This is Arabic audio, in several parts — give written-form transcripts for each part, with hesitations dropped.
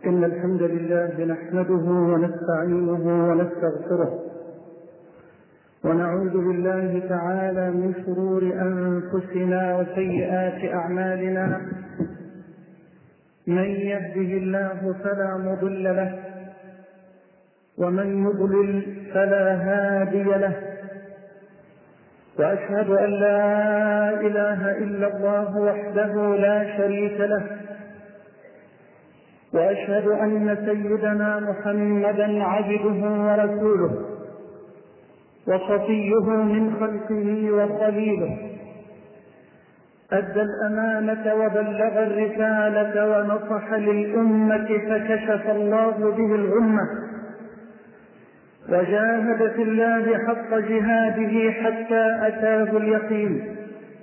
إن الحمد لله نحمده ونستعينه ونستغفره ونعوذ بالله تعالى من شرور أنفسنا وسيئات أعمالنا. من يهده الله فلا مضل له ومن يضلل فلا هادي له، وأشهد أن لا إله إلا الله وحده لا شريك له، وأشهد أن سيدنا محمدا عبده ورسوله وصفيه من خلقه وخليله، أدى الأمانة وبلغ الرسالة ونصح للأمة فكشف الله به الغمة، وجاهد في الله حق جهاده حتى أتاه اليقين.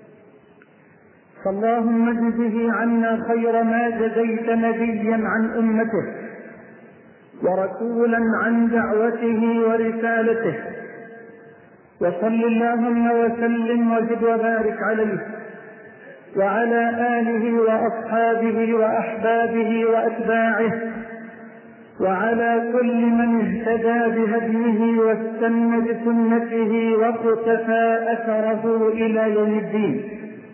فاللهم اجزه عنا خير ما جزيت نبيا عن أمته ورسولا عن دعوته ورسالته، وصل اللهم وسلم وزد وبارك عليه وعلى آله وأصحابه وأحبابه وأتباعه وعلى كل من اهتدى بهديه واستنى بسنته واقتفى أثره إلى يوم الدين.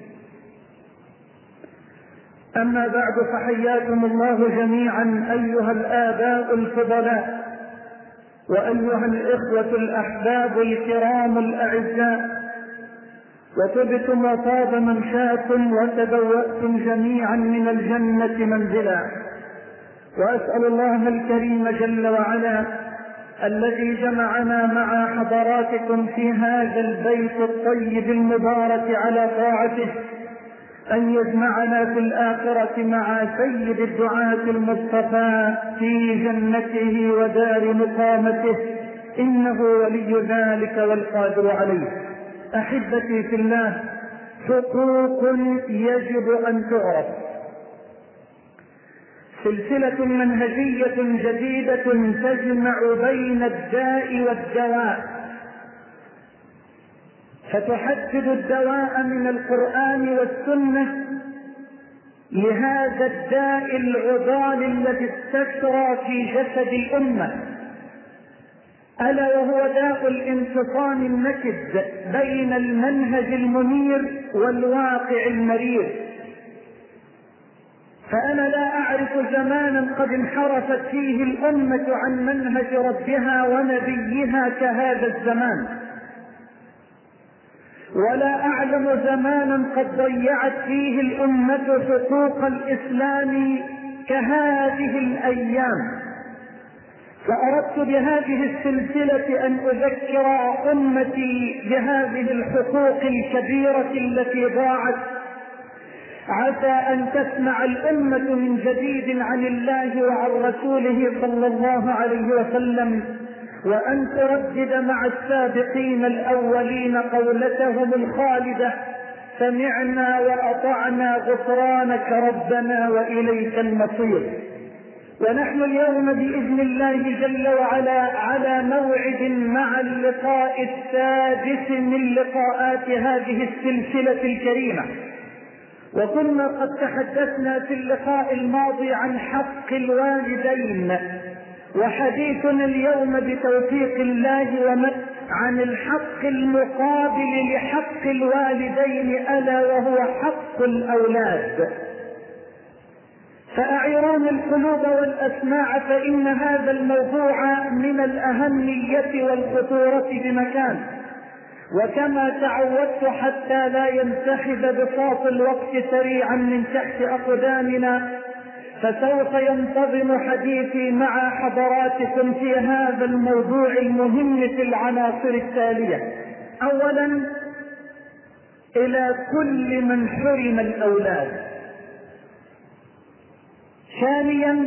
أما بعد، فحياكم الله جميعا أيها الآباء الفضلاء وأيها الإخوة الأحباب الكرام الأعزاء، وطبتم وطاب ممشاكم وتبوأتم جميعا من الجنة منزلا. وأسأل الله الكريم جل وعلا الذي جمعنا مع حضراتكم في هذا البيت الطيب المبارك على طاعته أن يجمعنا في الآخرة مع سيد الدعاة المصطفى في جنته ودار مقامته، إنه ولي ذلك والقادر عليه. أحبتي في الله، حقوق يجب أن تعرف. سلسلة منهجية جديدة تجمع بين الداء والدواء، فتحدد الدواء من القرآن والسنة لهذا الداء العضال الذي استشرى في جسد الأمة، ألا وهو داء الانفصام النكد بين المنهج المنير والواقع المرير. فأنا لا أعرف زمانا قد انحرفت فيه الأمة عن منهج ربها ونبيها كهذا الزمان، ولا أعلم زمانا قد ضيعت فيه الأمة حقوق الإسلام كهذه الأيام. فأردت بهذه السلسلة أن أذكر أمتي بهذه الحقوق الكبيرة التي ضاعت، عسى أن تسمع الأمة من جديد عن الله وعن رسوله صلى الله عليه وسلم، وأن تردد مع السابقين الأولين قولتهم الخالدة: سمعنا وأطعنا غفرانك ربنا وإليك المصير. ونحن اليوم بإذن الله جل وعلا على موعد مع اللقاء السادس من لقاءات هذه السلسلة الكريمة، وكنا قد تحدثنا في اللقاء الماضي عن حق الوالدين، وحديثنا اليوم بتوفيق الله عن الحق المقابل لحق الوالدين، ألا وهو حق الأولاد. فأعيرون القلوب والأسماع، فإن هذا الموضوع من الأهمية والخطورة بمكان. وكما تعودت حتى لا ينسحب بساط الوقت سريعا من تحت أقدامنا، فسوف ينتظم حديثي مع حضراتكم في هذا الموضوع المهم في العناصر التالية: أولا، إلى كل من حرم الأولاد. ثانيا،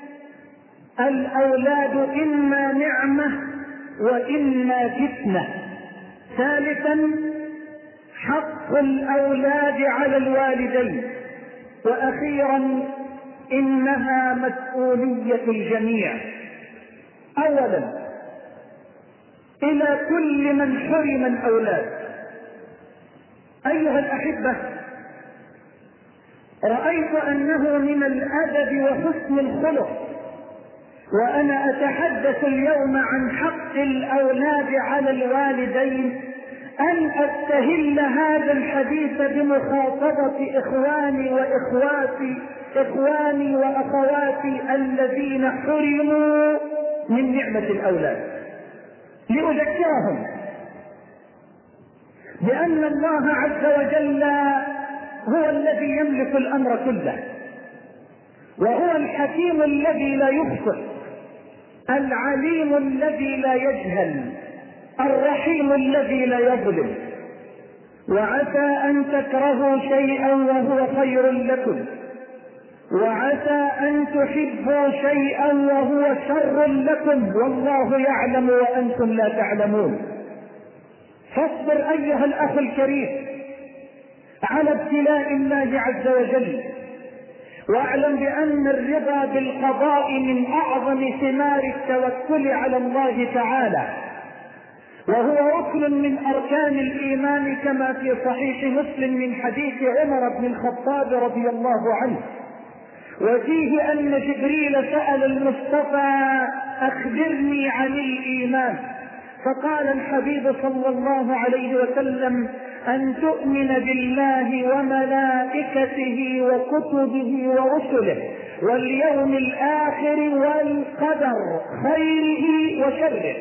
الأولاد إما نعمة وإما فتنة. ثالثا، حق الأولاد على الوالدين. وأخيرا، إنها مسؤولية الجميع. أولا، إلى كل من حرم الأولاد. أيها الأحبة، رأيت أنه من الأدب وحسن الخلق وأنا أتحدث اليوم عن حق الأولاد على الوالدين، أن أستهل هذا الحديث بمخاطبة إخواني وأخواتي الذين حرموا من نعمة الأولاد، لأذكرهم بأن الله عز وجل هو الذي يملك الأمر كله، وهو الحكيم الذي لا يخطئ، العليم الذي لا يجهل، الرحيم الذي لا يظلم. وعسى أن تكرهوا شيئا وهو خير لكم، وعسى أن تحبوا شيئا وهو شر لكم، والله يعلم وأنتم لا تعلمون. فاصبر أيها الأخ الكريم على ابتلاء الله عز وجل، واعلم بأن الرضا بالقضاء من أعظم ثمار التوكل على الله تعالى، وهو ركن من أركان الإيمان، كما في صحيح مسلم من حديث عمر بن الخطاب رضي الله عنه، وفيه أن جبريل سأل المصطفى: أخبرني عن الإيمان، فقال الحبيب صلى الله عليه وسلم: أن تؤمن بالله وملائكته وكتبه ورسله واليوم الآخر والقدر خيره وشره.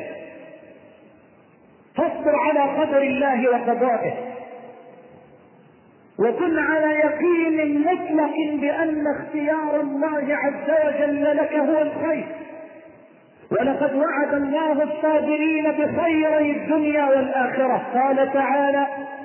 فاصبر على قدر الله وقضائه، وكن على يقين مطلق بأن اختيار الله عز وجل لك هو الخير. ولقد وعد الله الصابرين بخيري الدنيا والآخرة، قال تعالى: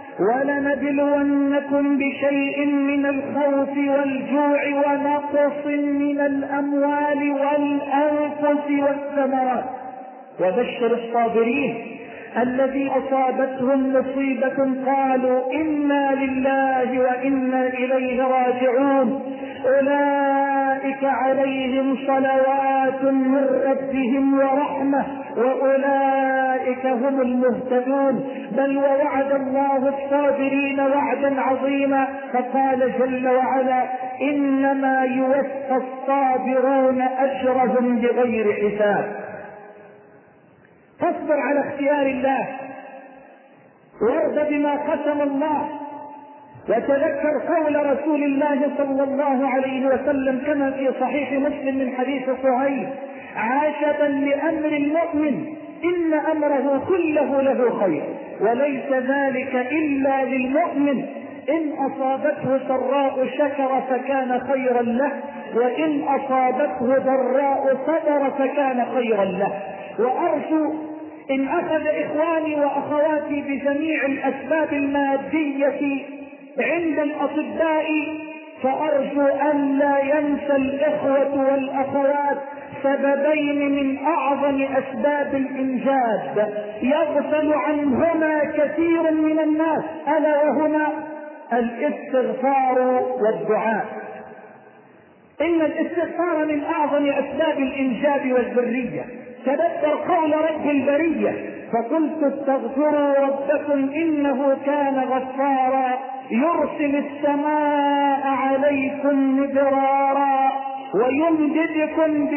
ولنبلونكم بشيء من الخوف والجوع ونقص من الأموال والأنفس والثمرات وبشر الصابرين الذي أصابتهم مصيبة قالوا إنا لله وإنا إليه راجعون أولئك عليهم صلوات من ربهم ورحمة وأولئك هم المهتدون. بل ووعد الله الصابرين وعدا عظيما، فقال جل وعلا: إنما يوفى الصابرون أجرهم بغير حساب. فاصبر على اختيار الله، وارض بما قسم الله، وتذكر قول رسول الله صلى الله عليه وسلم كما في صحيح مسلم من حديث صهيب: عاجبا لأمر المؤمن إن أمره كله له خير، وليس ذلك إلا للمؤمن، إن أصابته سراء شكر فكان خيرا له، وإن أصابته ضراء صبر فكان خيرا له. وأرجو إن أخذ إخواني وأخواتي بجميع الأسباب المادية عند الأطباء، فأرجو أن لا ينسى الإخوة والأخوات سببين من أعظم أسباب الإنجاب يغفل عنهما كثير من الناس، ألا وهما الاستغفار والدعاء. إن الاستغفار من أعظم أسباب الإنجاب والذرية. تذكر قول رب البرية: فقلت استغفروا ربكم إنه كان غفارا يرسل السماء عليكم مدرارا ويمددكم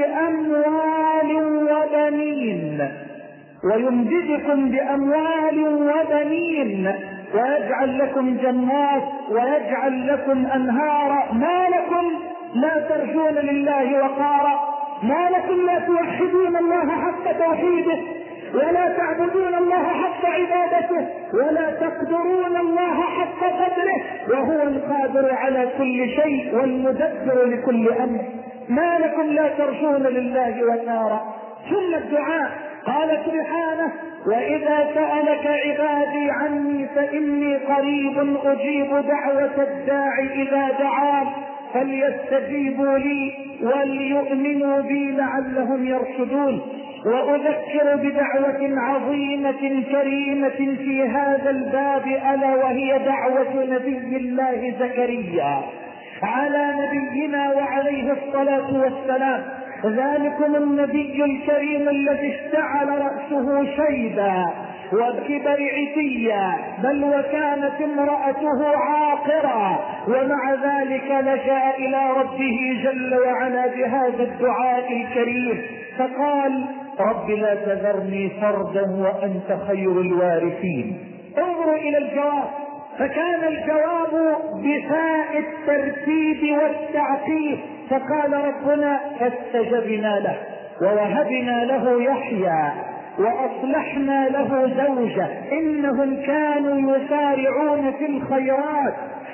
بأموال وبنين ويجعل لكم جنات ويجعل لكم أنهارا. ما لكم لا ترجون لله وقارا؟ ما لكم لا توحدون الله حق توحيده ولا تعبدون الله حق عبادته ولا تقدرون الله حق قدره وهو القادر على كل شيء والمدبر لكل أمر؟ ما لكم لا ترجون لله وقارا؟ ثم الدعاء، قال سبحانه: وإذا سألك عبادي عني فإني قريب أجيب دعوة الداع إذا دعان فليستجيبوا لي وليؤمنوا بي لعلهم يرشدون. وأذكر بدعوة عظيمة كريمة في هذا الباب، ألا وهي دعوة نبي الله زكريا على نبينا وعليه الصلاة والسلام. ذلكم النبي الكريم الذي اشتعل رأسه شيبا وبكبر عتيا، بل وكانت امرأته عاقرا، ومع ذلك لجأ إلى ربه جل وعلا بهذا الدعاء الكريم: فقال رب لا تذرني فردا وأنت خير الوارثين. انظروا إلى الجواب، فكان الجواب بفاء الترتيب والتعقيب، فقال ربنا فاستجبنا له ووهبنا له يحيى وأصلحنا له زوجه إنهم كانوا يسارعون في الخيرات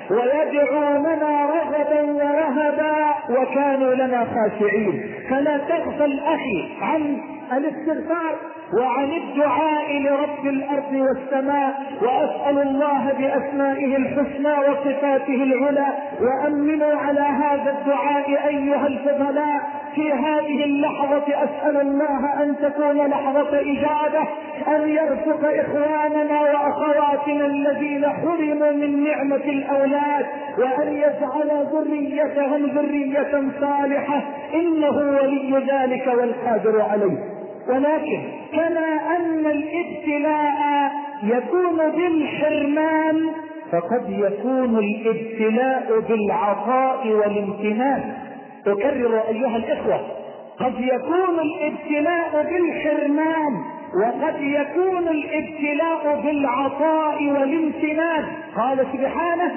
ويدعوننا رغبا ورهبا وكانوا لنا خاشعين. فلا تغفل أخي عن الاستغفار وعن الدعاء لرب الأرض والسماء، وأسأل الله بأسمائه الحسنى وصفاته العلى، وأمنوا على هذا الدعاء أيها الفضلاء في هذه اللحظة. أسأل الله أن تكون لحظة إجابة، أن يرزق إخواننا وأخواتنا الذين حرموا من نعمة الأولاد، وأن يجعل ذريتهم ذرية صالحة، إنه ولي ذلك والقادر عليه. ولكن كما أن الابتلاء يكون بالحرمان، فقد يكون الابتلاء بالعطاء والامتنان. أكرر أيها الإخوة، قد يكون الابتلاء بالحرمان وقد يكون الابتلاء بالعطاء والامتنان. قال سبحانه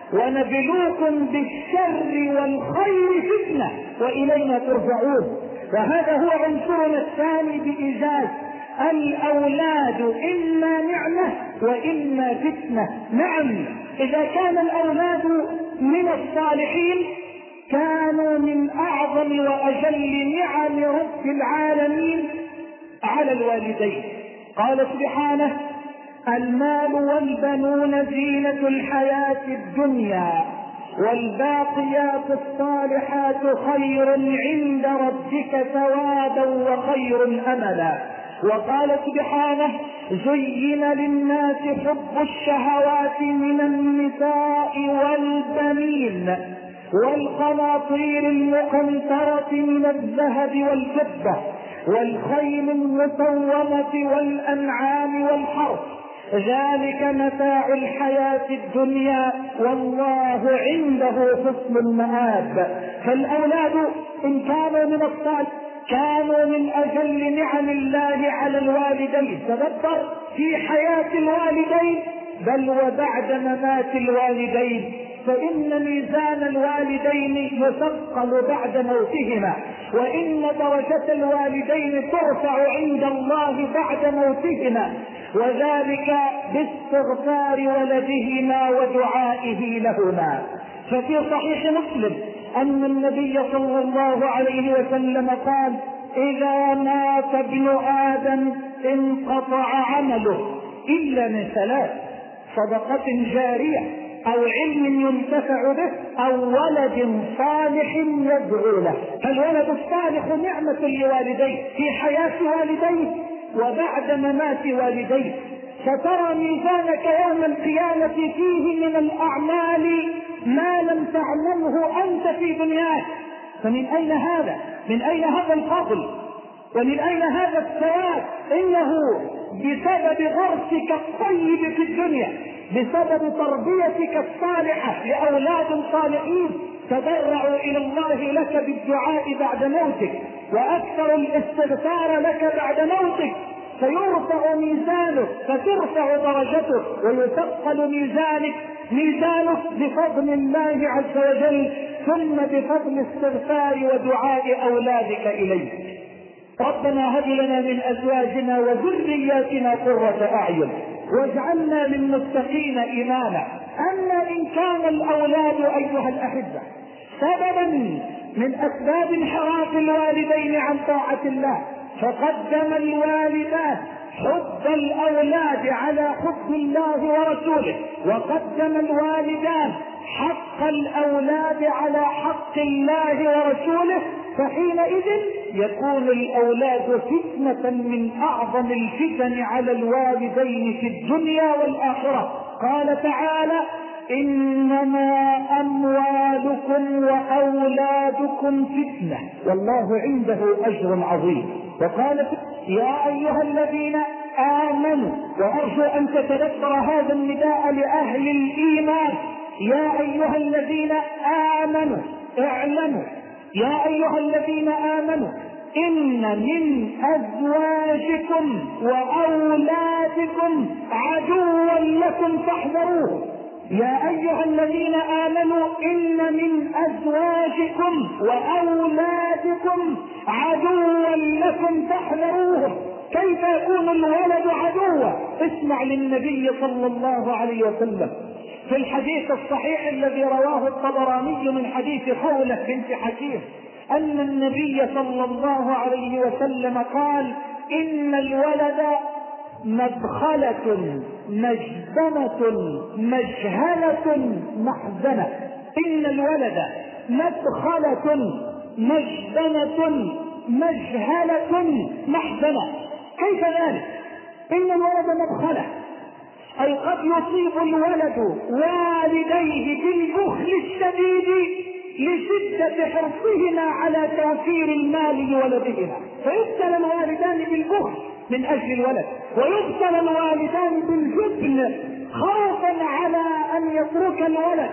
ونبلوكم بالشر والخير فتنة وإلينا ترجعون. وهذا هو عنصرنا الثاني بإيجاز، الأولاد إما نعمة وإما فتنة. نعم، إذا كان الأولاد من الصالحين كانوا من أعظم وأجل نعم رب العالمين على الوالدين. قال سبحانه المال والبنون زينة الحياة الدنيا والباقيات الصالحات خير عند ربك ثوابا وخير أملا. وقال سبحانه زين للناس حب الشهوات من النساء والبنين والقناطير المقنطرة من الذهب والفضة والخيل المسومة والأنعام والحرث ذلك متاع الحياة الدنيا والله عنده حسن المآب. فالأولاد إن كانوا من الصالح كانوا من أجل نعم الله على الوالدين. تدبر في حياة الوالدين بل وبعد ممات الوالدين، فإن ميزان الوالدين يثقل بعد موتهما، وإن درجة الوالدين ترفع عند الله بعد موتهما، وذلك باستغفار ولدهما ودعائه لهما. ففي صحيح مسلم أن النبي صلى الله عليه وسلم قال إذا مات ابن آدم انقطع عمله إلا من ثلاث: صدقة جارية أو علم ينتفع به أو ولد صالح يدعو له. فالولد الصالح نعمة لوالديه في حياة والديه وبعد ممات والديه. سترى ميزانك يوم القيامة فيه من الأعمال ما لم تعمله أنت في دنياك. فمن أين هذا؟ من أين هذا الفضل؟ ومن أين هذا الثواب؟ إنه بسبب غرسك الطيب في الدنيا، بسبب تربيتك الصالحة لأولاد صالحين تضرعوا إلى الله لك بالدعاء بعد موتك وأكثر الاستغفار لك بعد موتك، فيرفع ميزانك فترفع درجتك ويثقل ميزانك بفضل الله عز وجل، ثم بفضل استغفار ودعاء أولادك إليك. ربنا هب لنا من أزواجنا وذرياتنا قرة أعين واجعلنا للمتقين إماما. أما إن كان الأولاد أيها الأحبة سببا من أسباب انحراف الوالدين عن طاعة الله، فقدم الوالدان حب الأولاد على حب الله ورسوله، وقدم الوالدان حق الأولاد على حق الله ورسوله، فحينئذ يكون الأولاد فتنة من أعظم الفتن على الوالدين في الدنيا والآخرة. قال تعالى إنما أموالكم وأولادكم فتنة والله عنده أجر عظيم. وقال يا أيها الذين آمنوا، وأرجو أن تتذكر هذا النداء لأهل الإيمان، يا أيها الذين آمنوا اعلموا، يا أيها الذين آمنوا إن من أزواجكم وأولادكم عدوا لكم فاحذروه. يا أيها الذين آمنوا إن من أزواجكم وأولادكم عدوا لكم فاحذروه. كيف يكون الولد عدوا؟ اسمع للنبي صلى الله عليه وسلم في الحديث الصحيح الذي رواه الطبراني من حديث خولة بنت حكيم أن النبي صلى الله عليه وسلم قال: إن الولد مدخلة مجزمة مجهلة محزنة. إن الولد مدخلة مجزمة مجهلة محزنة. كيف ذلك؟ إن الولد مدخلة، أي قد يصيب الولد والديه بالبخل الشديد لشدة حرصهما على توفير المال لولدهما، فيبتلى الوالدان بالبخل من أجل الولد، ويبتلى الوالدان بالجبن خوفا على أن يترك الولد،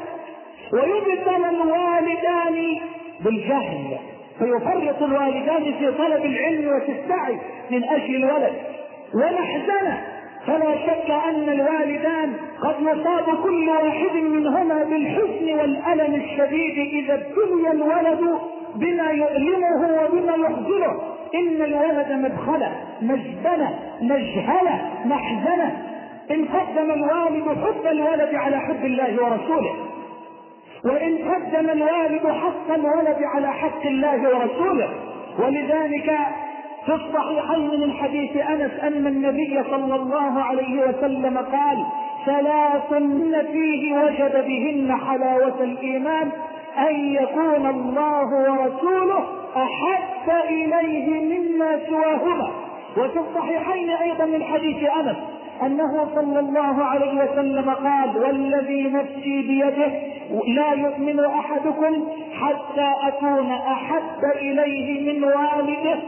ويبتلى الوالدان بالجهل فيفرط الوالدان في طلب العلم وفي السعي من أجل الولد، ومحزنة. فلا شك أن الوالدان قد يصاب كل واحد منهما بالحزن والألم الشديد إذا ابتلي الولد بما يؤلمه وبما يحزنه. إن الولد مدخلة مجبنة مجهلة محزنة. إن قدم الوالد حب الولد على حب الله ورسوله، وإن قدم الوالد حق الولد على حق الله ورسوله. ولذلك في الصحيحين من حديث أنس أن النبي صلى الله عليه وسلم قال: ثلاث من فيه وجد بهن حلاوة الإيمان: أن يكون الله ورسوله أحب إليه مما سواهما. وفي الصحيحين أيضا من حديث أنس أنه صلى الله عليه وسلم قال: والذي نفسي بيده لا يؤمن أحدكم حتى أكون أحب إليه من والده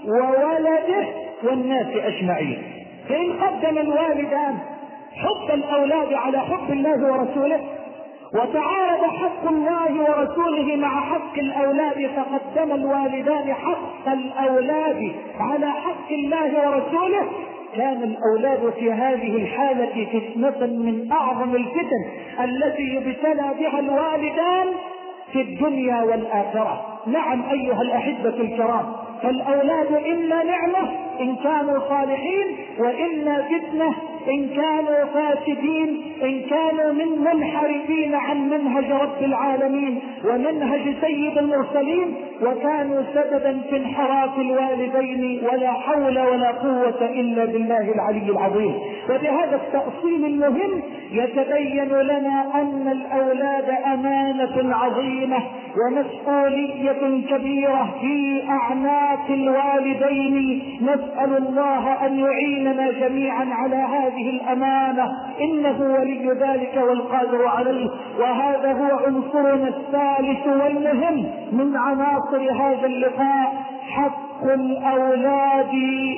وولده والناس أجمعين. فإن قدم الوالدان حب الأولاد على حب الله ورسوله، وتعارض حق الله ورسوله مع حق الأولاد، فقدم الوالدان حق الأولاد على حق الله ورسوله، كان الأولاد في هذه الحالة فتنة من أعظم الفتن التي يبتلى بها الوالدان في الدنيا والآخرة. نعم أيها الأحبة الكرام، فالأولاد إما نعمة إن كانوا صالحين، وإما فتنة إن كانوا فاسدين، إن كانوا من منحرفين عن منهج رب العالمين ومنهج سيد المرسلين، وكانوا سببا في انحراف الوالدين، ولا حول ولا قوة إلا بالله العلي العظيم. وبهذا التأصيل المهم يتبين لنا أن الأولاد أمانة عظيمة ومسؤولية كبيرة في أعناق الوالدين. نسأل الله أن يعيننا جميعا على هذه الأمانة، إنه ولي ذلك والقادر عليه. وهذا هو عنصرنا الثالث والمهم من عناصر هذا اللقاء: حق الأولاد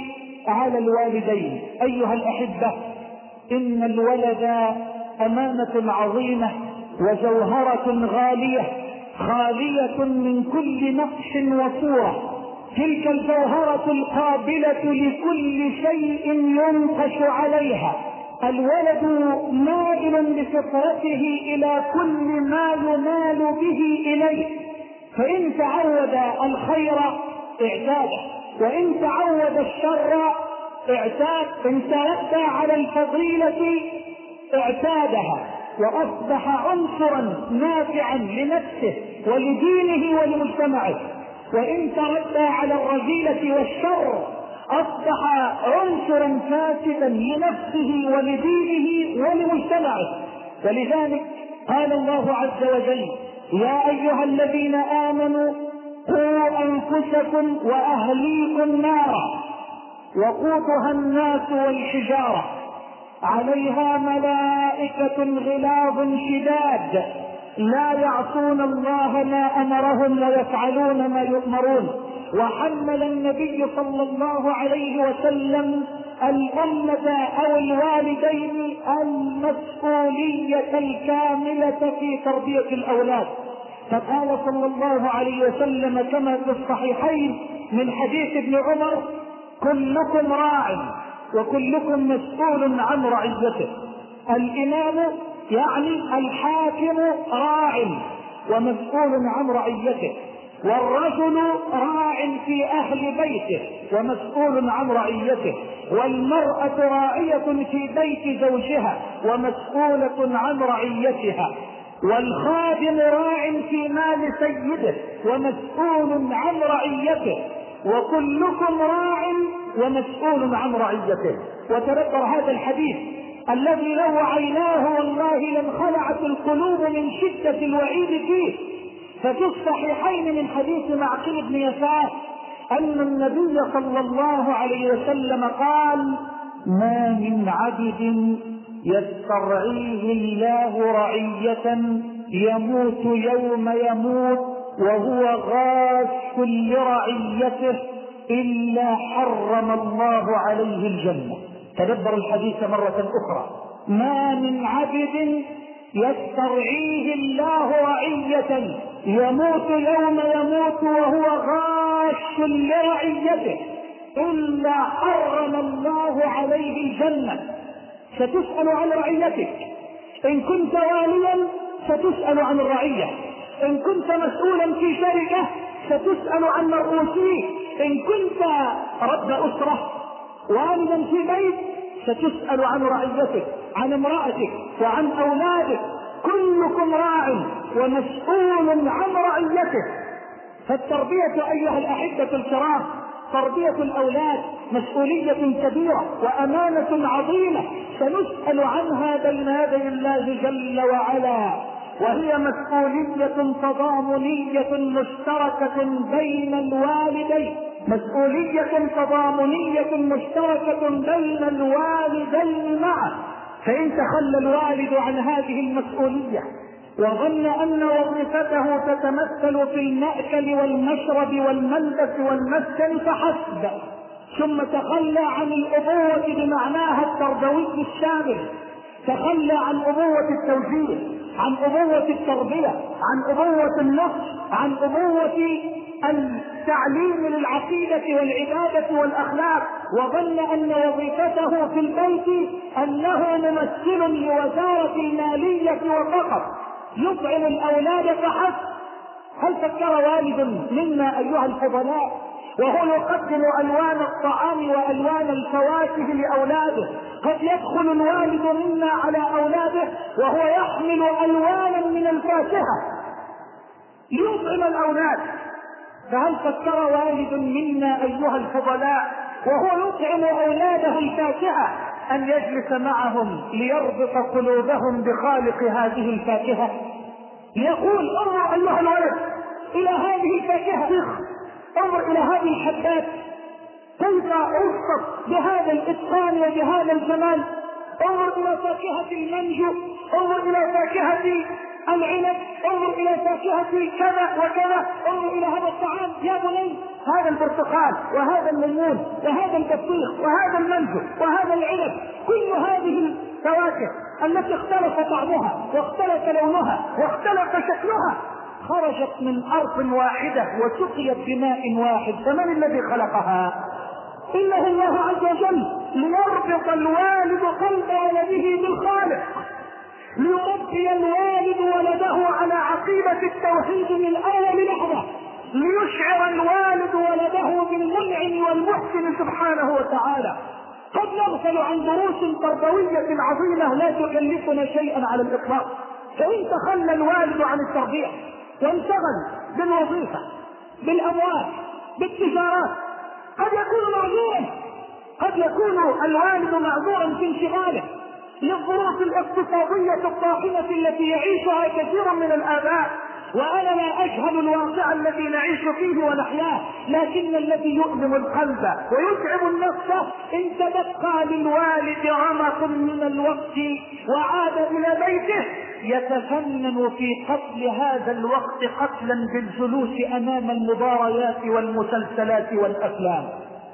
على الوالدين. أيها الأحبة، إن الولد أمانة عظيمة وجوهرة غالية خالية من كل نقش وصورة. تلك الجوهرة القابلة لكل شيء ينقش عليها. الولد مائل بفطرته إلى كل ما يمال به إليه، فإن تعود الخير اعتاده، وإن تعود الشر اعتاد. إن تربى على الفضيلة اعتادها وأصبح عنصرا نافعا لنفسه ولدينه ولمجتمعه، وإن تربى على الرذيلة والشر أصبح عنصرا فاسدا لنفسه ولدينه ولمجتمعه. ولذلك قال الله عز وجل: يا أيها الذين آمنوا قوا أنفسكم وأهليكم نارا وقودها الناس والحجارة عليها ملائكة غلاظ شداد لا يعصون الله ما أمرهم ويفعلون ما يؤمرون. وحمل النبي صلى الله عليه وسلم الأمة أو الوالدين المسؤولية الكاملة في تربية الأولاد، فقال صلى الله عليه وسلم كما في الصحيحين: من حديث ابن عمر: كلكم راع وكلكم مسؤول عن رعيته. الإمام يعني الحاكم راع ومسؤول عن رعيته، والرجل راع في أهل بيته ومسؤول عن رعيته، والمرأة راعية في بيت زوجها ومسؤولة عن رعيتها، والخادم راع في مال سيده ومسؤول عن رعيته، وكلكم راع ومسؤول عن رعيته. وتذكر هذا الحديث الذي لو عيناه والله لانخلعت القلوب من شدة الوعيد فيه. ففي الصحيحين من حديث معقل بن يسار أن النبي صلى الله عليه وسلم قال: ما من عبد يسترعيه الله رعية يموت يوم يموت وهو غاش لرعيته إلا حرم الله عليه الجنة. تدبر الحديث مرة أخرى: ما من عبد يسترعيه الله رعية يموت يوم يموت وهو غاش لرعيته إلا حرم الله عليه الجنة. ستسأل عن رعيتك. إن كنت واليا ستسأل عن الرعية، إن كنت مسؤولا في شركة ستسأل عن مرؤوسيك، إن كنت رب أسرة والدا في بيت ستسأل عن رعيتك، عن امرأتك وعن أولادك. كلكم راع ومسؤول عن رعيته. فالتربية أيها الأحبة الكرام، تربية الأولاد مسؤولية كبيرة وأمانة عظيمة سنسأل عنها بين يدي الله جل وعلا، وهي مسؤولية تضامنية مشتركة بين الوالدين، مسؤولية تضامنية مشتركة بين الوالدين معا. فإن تخلى الوالد عن هذه المسؤولية وظن أن وظيفته تتمثل في المأكل والمشرب والملبس والمسكن فحسب، ثم تخلى عن الأبوة بمعناها التربوي الشامل، تخلى عن أبوة التوجيه، عن أبوة التربية، عن أبوة النصح، عن أبوة التعليم للعقيدة والعبادة والأخلاق، وظن أن وظيفته في البيت أنه ممثل لوزارة المالية وفقط يطعم الأولاد فحسب. هل فكر والد منا أيها الفضلاء وهو يقدم ألوان الطعام وألوان الفواكه لأولاده؟ قد يدخل الوالد منا على أولاده وهو يحمل ألوانا من الفاكهة ليطعم الأولاد. فهل فكر والد منا أيها الفضلاء وهو يطعم أولاده الفاكهة أن يجلس معهم ليربط قلوبهم بخالق هذه الفاكهة، ليقول: انظر أيها الولد إلى هذه الفاكهة، انظر إلى هذه الحبات كيف أوصف بهذا الإتقان وبهذا الجمال، انظر إلى فاكهة المانجو، انظر إلى فاكهة العنب، انظر إلى فاكهة كذا وكذا، انظر إلى هذا الطعام يا بني، هذا البرتقال وهذا الليمون وهذا البطيخ وهذا المانجو وهذا العنب. كل هذه الفواكه التي اختلف طعمها واختلف لونها واختلف شكلها خرجت من أرض واحدة وسقيت بماء واحد، فمن الذي خلقها؟ إنه الله عز وجل، ليربط الوالد قلب ولده بالخالق، ليربي الوالد ولده على عقيدة التوحيد من أول لحظة، ليشعر الوالد ولده بالمنعم والمحسن سبحانه وتعالى. قد نغفل عن دروس تربوية عظيمة لا تكلفنا شيئا على الإطلاق. فإن تخلى الوالد عن التربية وانشغل بالوظيفة، بالأموال، بالتجارات، قد يكون معذورا، قد يكون الوالد معذورا في انشغاله للظروف الاقتصادية الطاحنة التي يعيشها كثير من الآباء. وأنا لا أجهل الواقع الذي نعيش فيه ونحياه، لكن الذي يؤلم القلب ويتعب النفس إن تبقى للوالد رمق من الوقت وعاد إلى بيته يتفنن في قتل هذا الوقت قتلا بالجلوس أمام المباريات والمسلسلات والأفلام،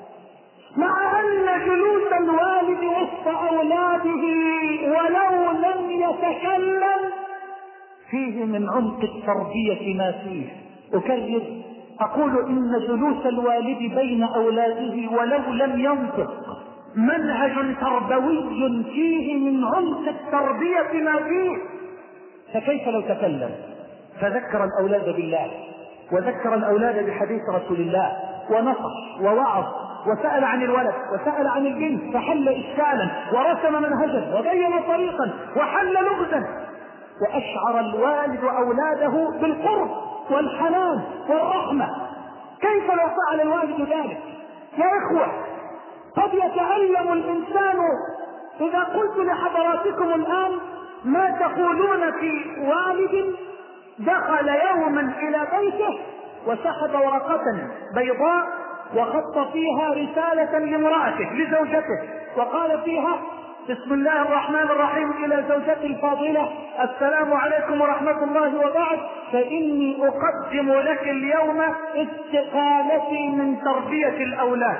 مع أن جلوس الوالد وسط أولاده ولو لم يتكلم فيه من عمق التربية ما فيه. أكرر: أقول إن جلوس الوالد بين أولاده ولو لم ينطق منهج تربوي فيه من عمق التربية ما فيه، فكيف لو تكلم فذكر الأولاد بالله وذكر الأولاد بحديث رسول الله ونصح ووعظ وسأل عن الولد وسأل عن البنت فحل إشكالا ورسم منهجا وبين طريقا وحل لغزا، وأشعر الوالد أولاده بالقرب والحنان والرحمة. كيف لو فعل الوالد ذلك؟ يا إخوة، قد يتعلم الإنسان. إذا قلت لحضراتكم الآن ما تقولون في والد دخل يوما إلى بيته وسحب ورقة بيضاء وخط فيها رسالة لامرأته لزوجته وقال فيها: بسم الله الرحمن الرحيم إلى زوجتي الفاضلة، السلام عليكم ورحمة الله وبعد، فإني أقدم لك اليوم استقالتي من تربية الأولاد.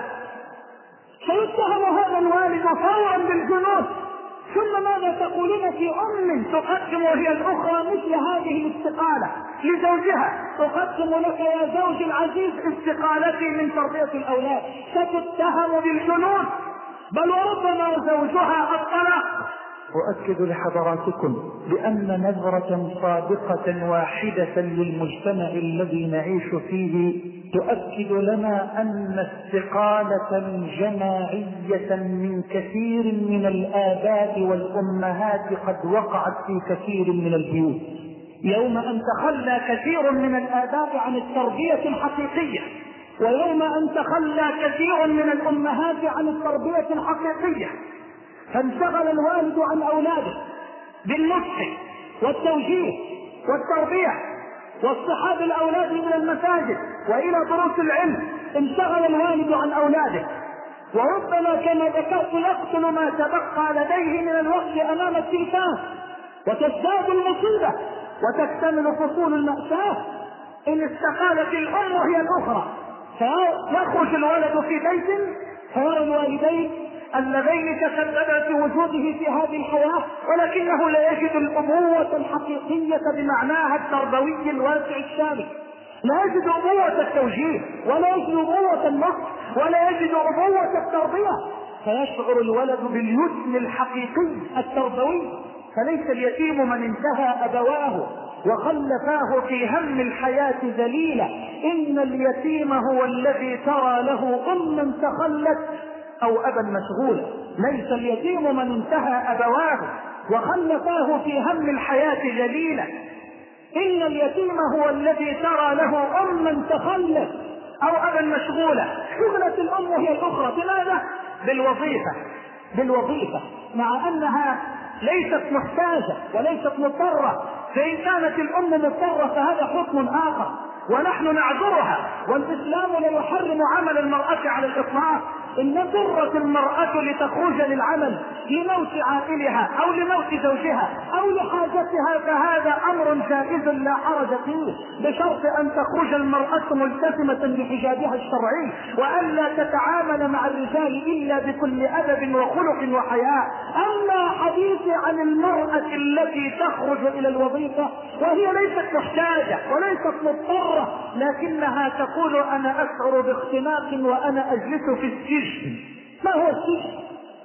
فيتهم هذا الوالد فورا بالجنون. ثم ماذا تقولون في أم تقدم وهي الأخرى مثل هذه الاستقالة لزوجها؟ أقدم لك يا زوجي العزيز استقالتي من تربية الأولاد. ستتهم بالجنون، بل وربما زوجها الطلاق. أؤكد لحضراتكم بأن نظرة صادقة واحدة للمجتمع الذي نعيش فيه تؤكد لنا أن استقالة جماعية من كثير من الآباء والأمهات قد وقعت في كثير من البيوت. يوم أن تخلى كثير من الآباء عن التربية الحقيقية، ويوم أن تخلى كثير من الأمهات عن التربية الحقيقية، فانشغل الوالد عن أولاده بالنصح والتوجيه والتربية واصطحاب الأولاد من المساجد وإلى دروس العلم. انشغل الوالد عن أولاده، وربما كما ذكرت يقتل ما تبقى لديه من الوقت أمام التلفاز، وتزداد المصيبة وتكتمل فصول المأساة إن استقالت الأم هي الأخرى. فيخرج الولد في بيت فيرى الوالدين اللذين تسببا في وجوده في هذه الحياة، ولكنه لا يجد الأبوة الحقيقية بمعناها التربوي الواسع الشامل، لا يجد أبوة التوجيه ولا يجد أبوة النصح ولا يجد أبوة التربية، فيشعر الولد باليتم الحقيقي التربوي. فليس اليتيم من انتهى أبواه وخلفاه في هم الحياة ذليلا، إن اليتيم هو الذي ترى له أما تخلت أو أبا مشغولا. ليس اليتيم من انتهى أبواه وخلفاه في هم الحياة ذليلا، إن اليتيم هو الذي ترى له أما تخلت أو أبا مشغولا. شغلت الأم هي الأخرى بماذا؟ بالوظيفة، مع أنها ليست محتاجة وليست مضطرة. فإن كانت الأم مضطرة فهذا حكم آخر ونحن نعذرها، والإسلام لا يحرم عمل المرأة على الإطلاق. إن اضطرت المرأة لتخرج للعمل لموت عائلها أو لموت زوجها أو لحاجتها فهذا أمر جائز لا حرج فيه، بشرط أن تخرج المرأة ملتزمة بحجابها الشرعي وألا تتعامل مع الرجال إلا بكل أدب وخلق وحياء. أما حديثي عن المرأة التي تخرج إلى الوظيفة وهي ليست محتاجة وليست مضطرة، لكنها تقول أنا أشعر باختناق وأنا أجلس في السجن. ما هو السجن؟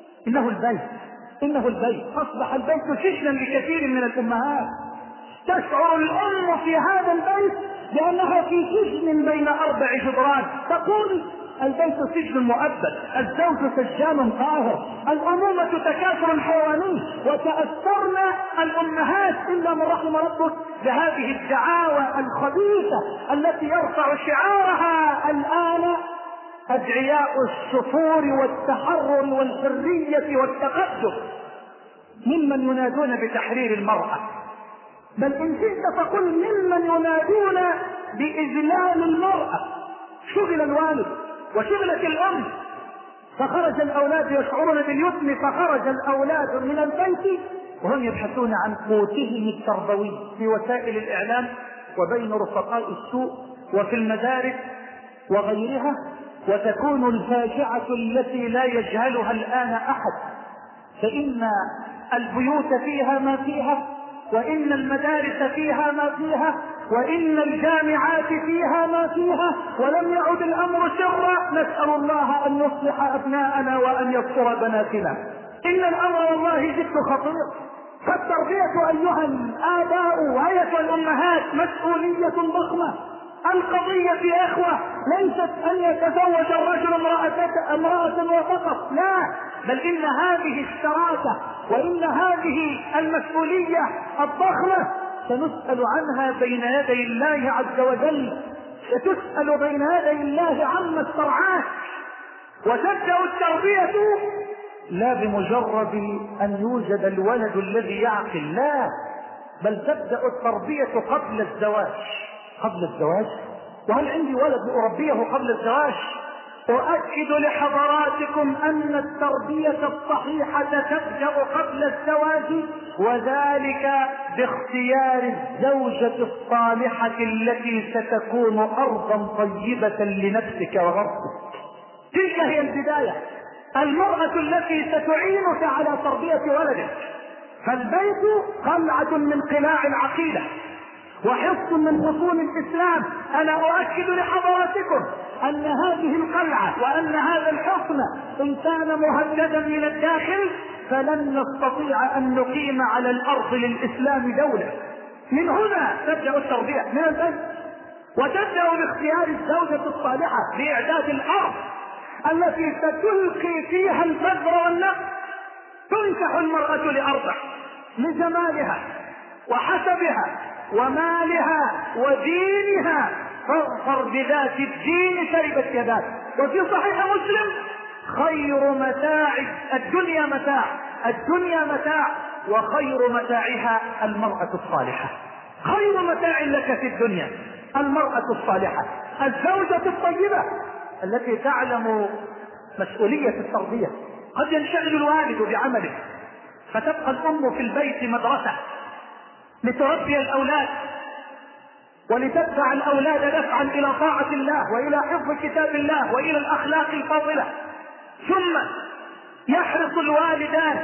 إنه البيت. أصبح البيت سجنا لكثير من الأمهات. تشعر الأم في هذا البيت بأنها في سجن بين 4 جدران، تقول البيت سجن مؤبد، الزوج سجان قاهر، الأمومة تكاثر حيواني. وتأثرنا الأمهات إلا من رحم ربك بهذه الدعاوى الخبيثة التي يرفع شعارها الآن أدعياء السفور والتحرر والحرية والتقدم ممن ينادون بتحرير المرأة، بل إن شئت فقل ممن ينادون بإذلال المرأة. شغل الوالد وشغلت الأم، فخرج الأولاد يشعرون باليتم، فخرج الأولاد من البيت وهم يبحثون عن قوتهم التربوي في وسائل الإعلام وبين رفقاء السوء وفي المدارس وغيرها. وتكون الفاجعة التي لا يجهلها الآن أحد، فإن البيوت فيها ما فيها، وإن المدارس فيها ما فيها، وإن الجامعات فيها ما فيها ولم يعد الأمر سرا. نسأل الله أن يصلح أبناءنا وأن يستر بناتنا. إن الأمر والله جد خطير. فالتربية أيها الآباء وأيها الأمهات مسؤولية ضخمة. القضية يا إخوة ليست أن يتزوج الرجل امرأة وفقط، لا، بل إن هذه الشراكة وإن هذه المسؤولية الضخمة سنسأل عنها بين يدي الله عز وجل. ستسأل بين يدي الله عما استرعاه. وتبدأ التربية لا بمجرد أن يوجد الولد الذي يعقل، لا، بل تبدأ التربية قبل الزواج. قبل الزواج؟ وهل عندي ولد لأربيه قبل الزواج؟ أؤكد لحضراتكم أن التربية الصحيحة تبدأ قبل الزواج، وذلك باختيار الزوجة الصالحة التي ستكون أرضا طيبة لنفسك وغرسك. تلك هي البداية، المرأة التي ستعينك على تربية ولدك. فالبيت قلعة من قلاع العقيدة وحصن من حصون الإسلام. أنا أؤكد لحضراتكم أن هذه القلعة وأن هذا الحصن إن كان مهددا من الداخل فلن نستطيع أن نقيم على الأرض للإسلام دولة. من هنا تبدأ التربية، من البيت. وتبدأ باختيار الزوجة الصالحة لإعداد الأرض التي ستلقي فيها البذر والنقل. تنكح المرأة لأربع: لجمالها وحسبها ومالها ودينها، فاظفر بذات الدين تربت يداك. وفي صحيح مسلم: خير متاع الدنيا الدنيا متاع وخير متاعها المرأة الصالحة. خير متاع لك في الدنيا المرأة الصالحة، الزوجة الطيبة التي تعلم مسؤولية التربية. قد ينشغل الوالد بعمله فتبقى الأم في البيت مدرسة لتربي الأولاد ولتدفع الأولاد دفعا إلى طاعة الله وإلى حفظ كتاب الله وإلى الأخلاق الفاضلة. ثم يحرص الوالدان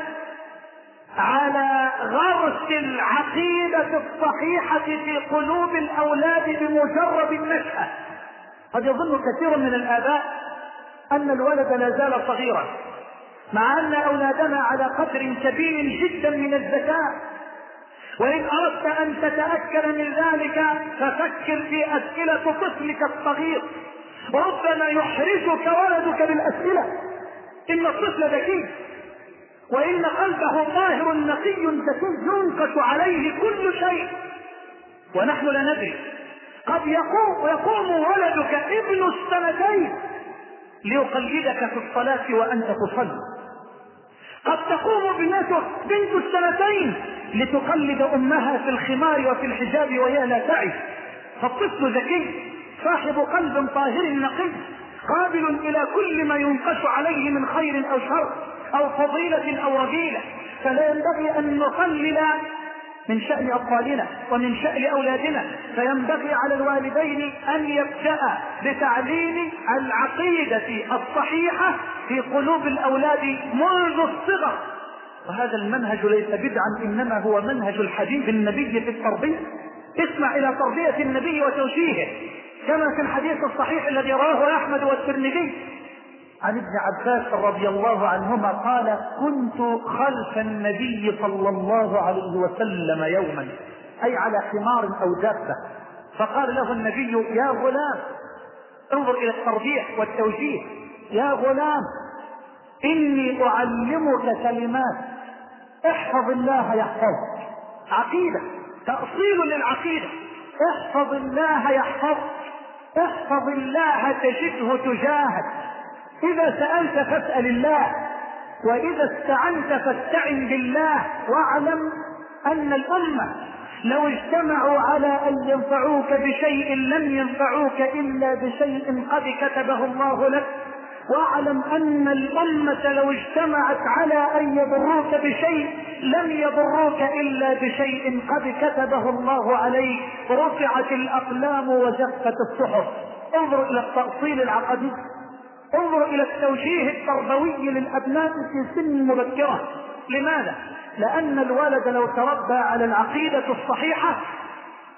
على غرس العقيدة الصحيحة في قلوب الأولاد بمجرد النشأة. قد يظن كثير من الآباء أن الولد لا زال صغيرا، مع أن أولادنا على قدر كبير جدا من الذكاء. وإن أردت أن تتأكد من ذلك ففكر في أسئلة طفلك الصغير. ربما يحرجك ولدك بالأسئلة. إن الطفل ذكي، وإن قلبه طاهر نقي ذكي ينقش عليه كل شيء ونحن لا ندري. قد يقوم ولدك ابن السنتين ليقلدك في الصلاة وأنت تصلي. قد تقوم بنت السنتين لتقلد أمها في الخمار وفي الحجاب وهي لا تعي. فالطفل ذكي صاحب قلب طاهر نقي قابل إلى كل ما ينقش عليه من خير أو شر أو فضيلة أو رذيلة. فلا ينبغي أن نقلل من شأن أطفالنا ومن شأن أولادنا، فينبغي على الوالدين أن يبدأ بتعليم العقيدة الصحيحة في قلوب الأولاد منذ الصغر. وهذا المنهج ليس بدعا، إنما هو منهج الحبيب النبي في التربية. اسمع إلى تربية النبي وتوجيهه كما في الحديث الصحيح الذي رواه أحمد والترمذي عن ابن عباس رضي الله عنهما قال: كنت خلف النبي صلى الله عليه وسلم يوما، أي على حمار أو دابة، فقال له النبي: يا غلام، انظر إلى التربية والتوجيه، يا غلام إني أعلمك كلمات، احفظ الله يحفظك. عقيدة، تأصيل للعقيدة. احفظ الله يحفظك، احفظ الله تجده تجاهك. إذا سألت فاسأل الله، وإذا استعنت فاستعن بالله. واعلم أن الأمة لو اجتمعوا على أن ينفعوك بشيء لم ينفعوك إلا بشيء قد كتبه الله لك. واعلم أن الأمة لو اجتمعت على أن يضروك بشيء لم يضروك إلا بشيء قد كتبه الله عليك. رفعت الأقلام وجفت الصحف. انظر إلى التأصيل العقدي، انظر إلى التوجيه التربوي للأبناء في سن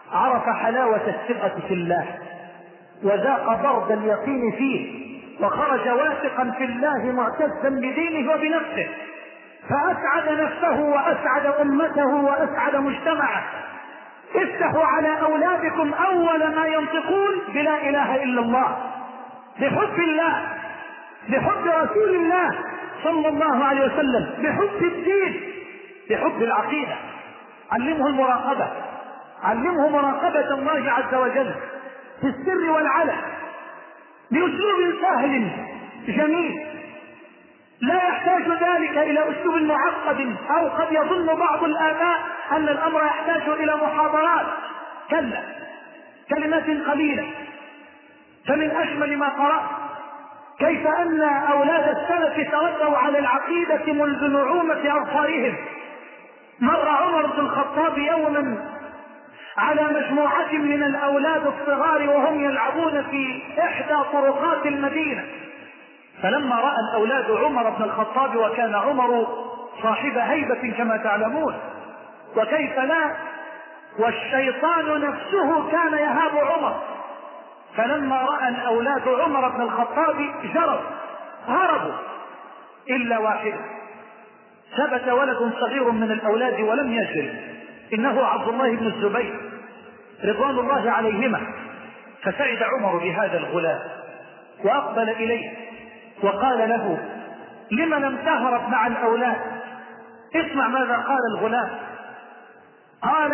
عرف حلاوة الثقة في الله وذاق برد اليقين فيه، وخرج واثقا في الله معتزا بدينه وبنفسه، فأسعد نفسه وأسعد أمته وأسعد مجتمعه. افتحوا على أولادكم أول ما ينطقون بلا إله إلا الله، بحب الله، بحب رسول الله صلى الله عليه وسلم، بحب الدين، بحب العقيدة. علمه المراقبة، علمه مراقبة الله عز وجل في السر والعلن بأسلوب سهل جميل، لا يحتاج ذلك إلى أسلوب معقد، أو قد يظن بعض الآباء أن الأمر يحتاج إلى محاضرات. كلا، كلمات قليلة. فمن أجمل ما قرأت كيف أن أولاد السلف تربوا على العقيدة منذ نعومة أظفارهم. مر عمر بن الخطاب يوما على مجموعة من الأولاد الصغار وهم يلعبون في إحدى طرقات المدينة، فلما رأى الأولاد عمر بن الخطاب، وكان عمر صاحب هيبة كما تعلمون، وكيف لا، والشيطان نفسه كان يهاب عمر، فلما رأى الأولاد عمر بن الخطاب جروا هربوا إلا واحد. ثبت ولد صغير من الأولاد ولم يجري، إنه عبد الله بن الزبير رضوان الله عليهما. فسعد عمر بهذا الغلام وأقبل إليه وقال له: لم لم تهرب مع الأولاد؟ اسمع ماذا قال الغلام. قال: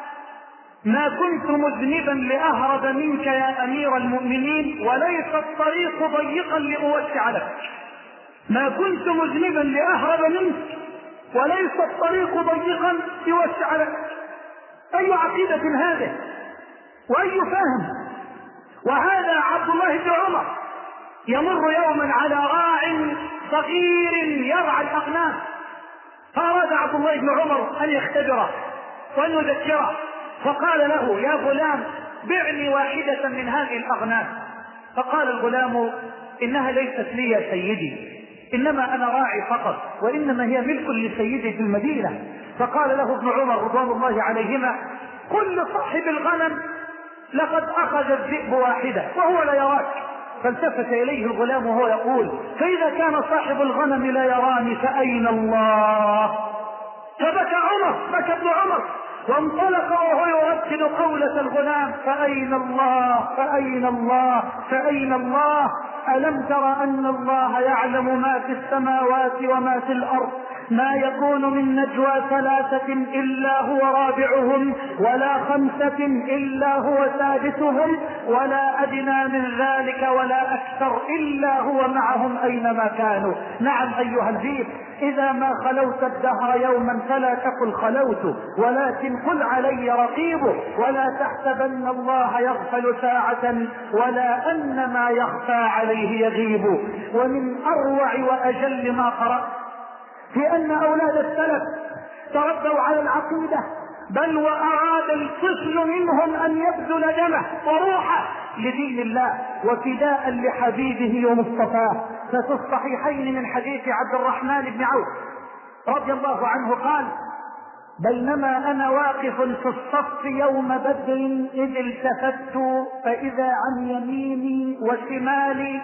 ما كنت مذنبا لأهرب منك يا أمير المؤمنين، وليس الطريق ضيقا لأوسع لك. ما كنت مذنبا لأهرب منك، وليس الطريق ضيقا لأوسع لك. أي عقيدة هذه وأي فهم! وهذا عبد الله بن عمر يمر يوما على راع صغير يرعى الأغنام، فأراد عبد الله بن عمر أن يختبره وأن يذكره، فقال له: يا غلام بعني واحدة من هذه الأغنام. فقال الغلام: إنها ليست لي يا سيدي، إنما أنا راعي فقط، وإنما هي ملك لسيدي في المدينة. فقال له ابن عمر رضوان الله عليهما: قل لصاحب الغنم لقد أخذ الذئب واحدة وهو لا يراك. فالتفت إليه الغلام وهو يقول: فإذا كان صاحب الغنم لا يراني فأين الله؟ فبكى عمر، بكى ابن عمر، وانطلق وهو يردد قولة الغلام: فأين الله؟ فأين الله؟ فأين الله؟ ألم تر أن الله يعلم ما في السماوات وما في الأرض؟ ما يكون من نجوى ثلاثة إلا هو رابعهم، ولا خمسة إلا هو سادسهم، ولا أدنى من ذلك ولا أكثر إلا هو معهم أينما كانوا. نعم أيها الجيل، إذا ما خلوت الدهر يوما فلا تقل خلوت، ولكن قل علي رقيب، ولا تحسبن الله يغفل ساعة ولا أن ما يخفى عليه يغيب. ومن أروع وأجل ما قرأت في أن أولاد السلف تربوا على العقيدة، بل وأراد الطفل منهم أن يبذل دمه وروحه لدين الله وفداء لحبيبه ومصطفاه. ففي الصحيحين من حديث عبد الرحمن بن عوف رضي الله عنه قال: بينما أنا واقف في الصف يوم بدر إذ التفت فإذا عن يميني وشمالي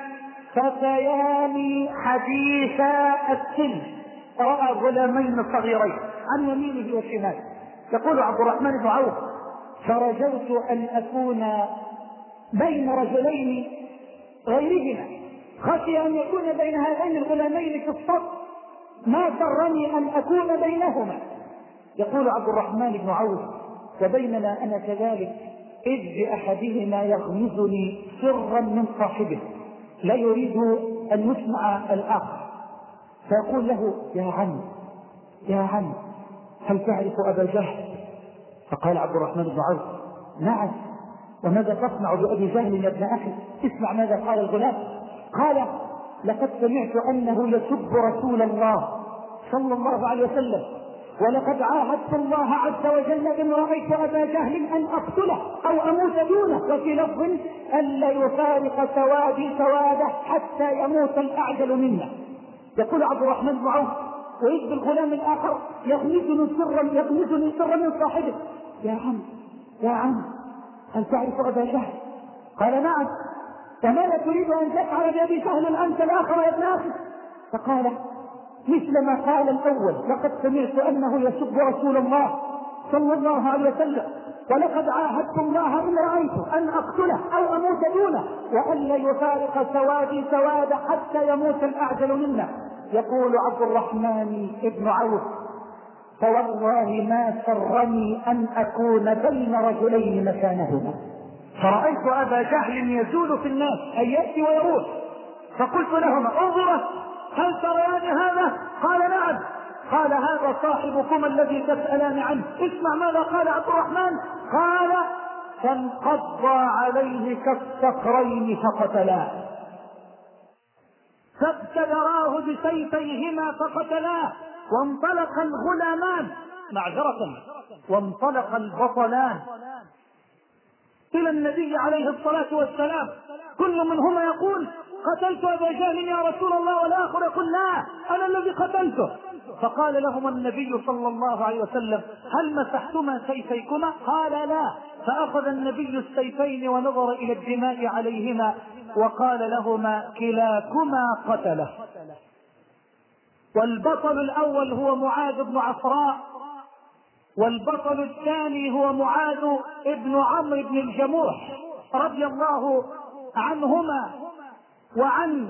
فتيان حديثا السن. رأى غلامين صغيرين عن يمينه وشماله. يقول عبد الرحمن بن عوف: فرجوت أن أكون بين رجلين غيرهما، خشي أن يكون بين هذين الغلامين في الصف، ما سرني أن أكون بينهما. يقول عبد الرحمن بن عوف: وبينما أنا كذلك إذ بأحدهما يغمزني سرا من صاحبه لا يريد أن يسمع الآخر، فيقول له: يا عم يا عم هل تعرف أبا جهل؟ فقال عبد الرحمن بن عوف: نعم، وماذا تصنع بأبي جهل يا ابن أخي؟ اسمع ماذا قال الغلام. قال: لقد سمعت أنه يسب رسول الله صلى الله عليه وسلم، ولقد عاهدت الله عز وجل إن رأيت أبا جهل أن أقتله أو أموت دونه، وفي لفظ ألا يفارق سوادي سواده حتى يموت الأعجل منا. يقول عبد الرحمن بن عوف: وإذ بالغلام الآخر يغمزني سرا من صاحبه: يا عم يا عم أن تعرف أبا جهل؟ قال نعم. وماذا تريد أن تفعل بأبي جهل أنت الآخر يا ابن أخي؟ فقال مثل ما قال الأول: لقد سمعت أنه يسب رسول الله صلى الله عليه وسلم، ولقد عاهدت الله إن رأيت أن أقتله أو أموت دونه، وألا يفارق سوادي سواد حتى يموت الأعجل منا. يقول عبد الرحمن بن عوف: فوالله ما سرني أن أكون بين رجلين مكانهما. فرأيت أبا جهل يزول في الناس، أن يأتي ويروح، فقلت لهما: انظرا هل تريان هذا؟ قال نعم. قال: هذا صاحبكم الذي تسألان عنه. اسمع ماذا قال عبد الرحمن. قال: فانقض عليه كالصقرين فقتلاه، فابتدراه بسيفيهما فقتلاه، وانطلق الغلامان وانطلق البطلان إلى النبي عليه الصلاة والسلام، كل منهما يقول: قتلت أبا جهل يا رسول الله، والآخر يقول: لا، أنا الذي قتلته. فقال لهما النبي صلى الله عليه وسلم: هل مسحتما سيفيكما؟ قال: لا. فأخذ النبي السيفين ونظر إلى الدماء عليهما وقال لهما: كلاكما قتله. والبطل الأول هو معاذ بن عفراء، والبطل الثاني هو معاذ بن عمرو بن الجموح رضي الله عنهما وعن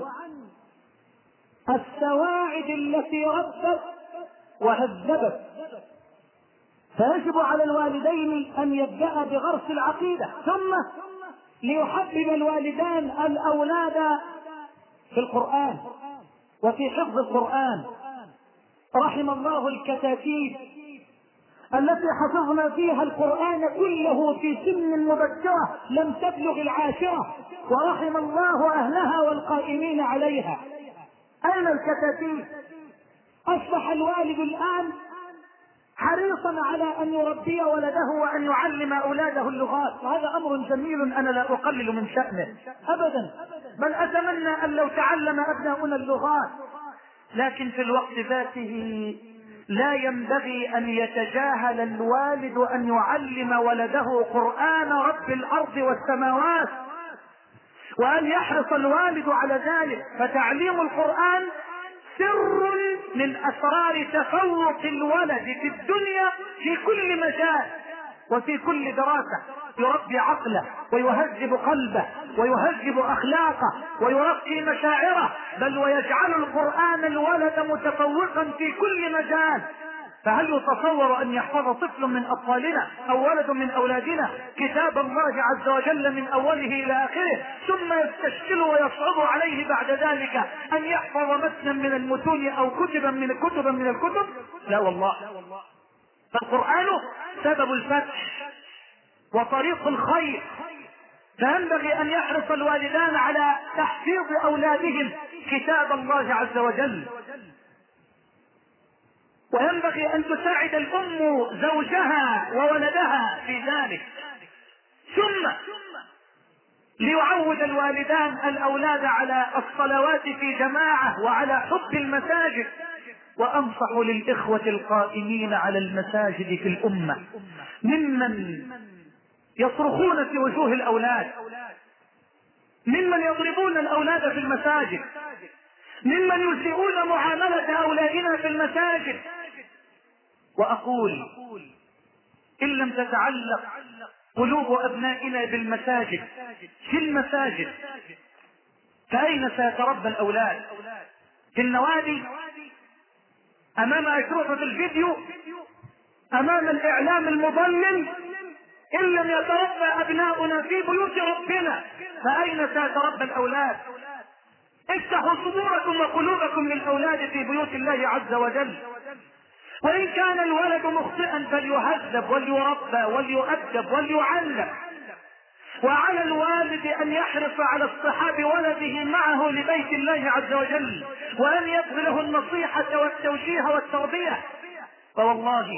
السواعد التي ربت وهذبت. فيجب على الوالدين أن يبدأ بغرس العقيدة، ثم ليحبب الوالدان الأولاد في القرآن وفي حفظ القرآن. رحم الله الكتاتيب التي حفظنا فيها القرآن كله في سن مبكرة لم تبلغ العاشرة، ورحم الله أهلها والقائمين عليها. أين الكتاتيب؟ أصبح الوالد الآن حريصا على أن يربي ولده وأن يعلم أولاده اللغات، وهذا أمر جميل أنا لا أقلل من شأنه أبدا، بل أتمنى أن لو تعلم أبناؤنا اللغات. لكن في الوقت ذاته لا ينبغي أن يتجاهل الوالد أن يعلم ولده قرآن رب الأرض والسماوات، وأن يحرص الوالد على ذلك. فتعليم القرآن سر من أسرار تفوق الولد في الدنيا في كل مجال وفي كل دراسة. يربي عقله ويهذب قلبه ويهذب أخلاقه ويرقي مشاعره، بل ويجعل القرآن الولد متفوقا في كل مجال. فهل يتصور أن يحفظ طفل من أطفالنا أو ولد من أولادنا كتاب الله عز وجل من أوله إلى آخره، ثم يستشكل ويصعب عليه بعد ذلك أن يحفظ متنا من المتون أو كتبا من الكتب؟ لا والله. فالقرآن سبب الفتح وطريق الخير، فينبغي أن يحرص الوالدان على تحفيظ أولادهم كتاب الله عز وجل، وينبغي أن تساعد الأم زوجها وولدها في ذلك. ثم ليعود الوالدان الأولاد على الصلوات في جماعة وعلى حب المساجد. وأنصح للإخوة القائمين على المساجد في الأمة ممن يصرخون في وجوه الأولاد، ممن يضربون الأولاد في المساجد، ممن يسيئون معاملة أولادنا في المساجد. وأقول: إن لم تتعلق قلوب أبنائنا بالمساجد في المساجد فأين سيتربى الأولاد؟ في النوادي، أمام أشرطة الفيديو، أمام الإعلام المضلل. إن لم يتربى أبناؤنا في بيوت ربنا فأين سيتربى الأولاد؟ افتحوا صدوركم وقلوبكم للأولاد في بيوت الله عز وجل. وإن كان الولد مخطئا فليهذب وليربى وليؤدب وليعلم. وعلى الوالد أن يحرص على اصطحاب ولده معه لبيت الله عز وجل، وأن يبذله النصيحة والتوجيه والتربية. فوالله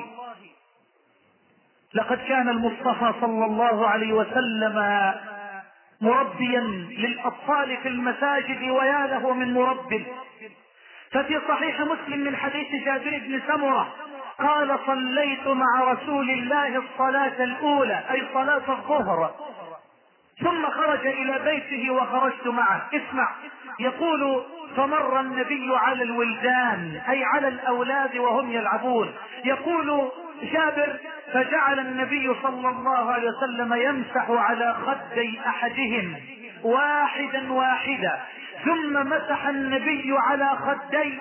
لقد كان المصطفى صلى الله عليه وسلم مربيا للأطفال في المساجد، ويا له من مرب. ففي صحيح مسلم من حديث جابر بن سمرة قال صليت مع رسول الله الصلاة الأولى أي صلاة الظهر، ثم خرج إلى بيته وخرجت معه. اسمع، يقول فمر النبي على الولدان أي على الأولاد وهم يلعبون. يقول جابر فجعل النبي صلى الله عليه وسلم يمسح على خدي أحدهم واحدا واحدا، ثم مسح النبي على خدي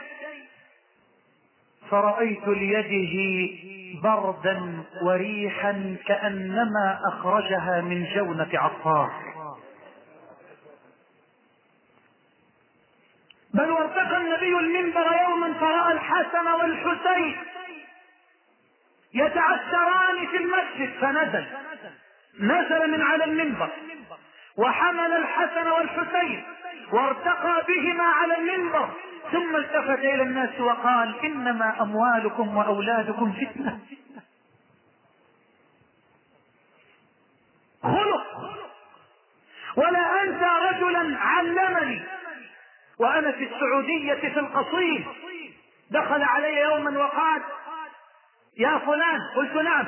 فرأيت ليده بردا وريحا كأنما أخرجها من جونة عطار. بل وارتقى النبي المنبر يوما فرأى الحسن والحسين يتعثران في المسجد، نزل من على المنبر وحمل الحسن والحسين وارتقى بهما على المنبر، ثم التفت إلى الناس وقال إنما أموالكم وأولادكم فتنة. خلق. ولا أنسى رجلا علمني وأنا في السعودية في القصيم، دخل علي يوما وقال يا فلان، قلت نعم.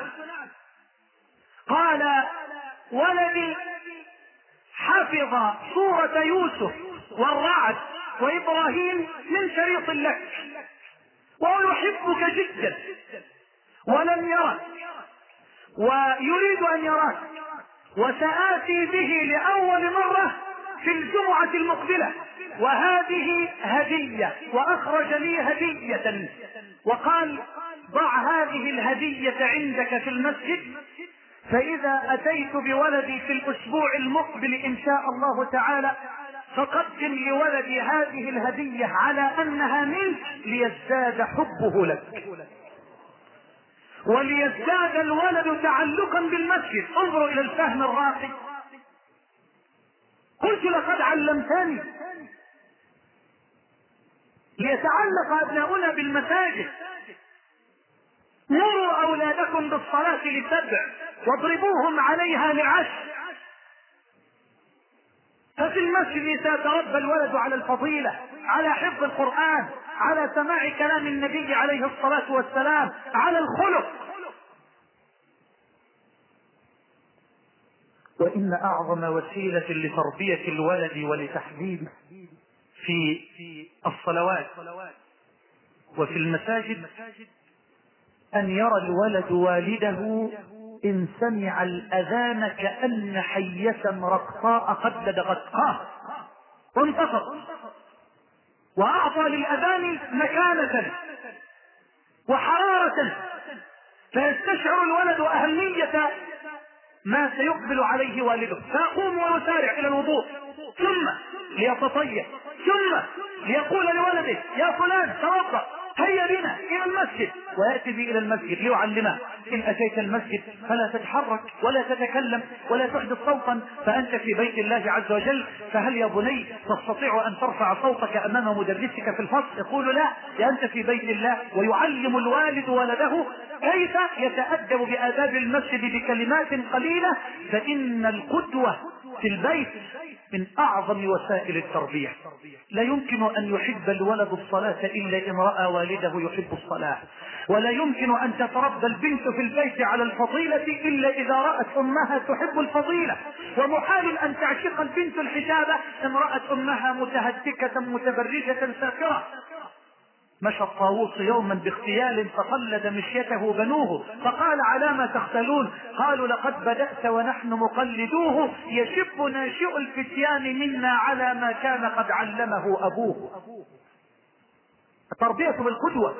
قال ولدي حفظ سورة يوسف والرعد وإبراهيم من شريط لك ويحبك جدا ولم يرك ويريد أن يراك، وسآتي به لأول مرة في الجمعة المقبلة، وهذه هدية، وأخرج لي هدية وقال ضع هذه الهدية عندك في المسجد، فإذا أتيت بولدي في الأسبوع المقبل إن شاء الله تعالى فقدم لولدي هذه الهدية على أنها منك ليزداد حبه لك وليزداد الولد تعلقا بالمسجد. انظروا إلى الفهم الراقي. قلت لقد علمتني ليتعلق أبناؤنا بالمساجد. مروا أولادكم بالصلاة ل7 واضربوهم عليها ل10. ففي المسجد سيتربى الولد على الفضيلة، على حفظ القرآن، على سماع كلام النبي عليه الصلاة والسلام، على الخلق. وإن أعظم وسيلة لتربية الولد ولتحبيبه في الصلوات وفي المساجد أن يرى الولد والده إن سمع الأذان كأن حية رقصاء قد لدغتها وانتصر، وأعطى للأذان مكانة وحرارة، فيستشعر الولد أهمية ما سيقبل عليه والده، فيقوم ويسارع إلى الوضوء، ثم ليتطيب، ثم ليقول لولده يا فلان توضأ هيا بنا إلى المسجد، ويأتي به إلى المسجد ليعلمه إن أتيت المسجد فلا تتحرك ولا تتكلم ولا تحدث صوتا فأنت في بيت الله عز وجل، فهل يا بني تستطيع أن ترفع صوتك أمام مدرسك في الفصل؟ يقول لا، أنت في بيت الله. ويعلم الوالد ولده كيف يتأدب بآداب المسجد بكلمات قليلة، فإن القدوة في البيت من أعظم وسائل التربية. لا يمكن أن يحب الولد الصلاة إلا إن رأى والده يحب الصلاة، ولا يمكن أن تتربى البنت في البيت على الفضيلة إلا إذا رأت أمها تحب الفضيلة، ومحال أن تعشق البنت الحجابة إن رأت أمها متهتكة متبرجة ساكرة. مشى الطاووس يوما باغتيال فقلد مشيته بنوه فقال على ما تختلون؟ قالوا لقد بدأت ونحن مقلدوه، يشب ناشئ الفتيان منا على ما كان قد علمه أبوه. التربية بالقدوة.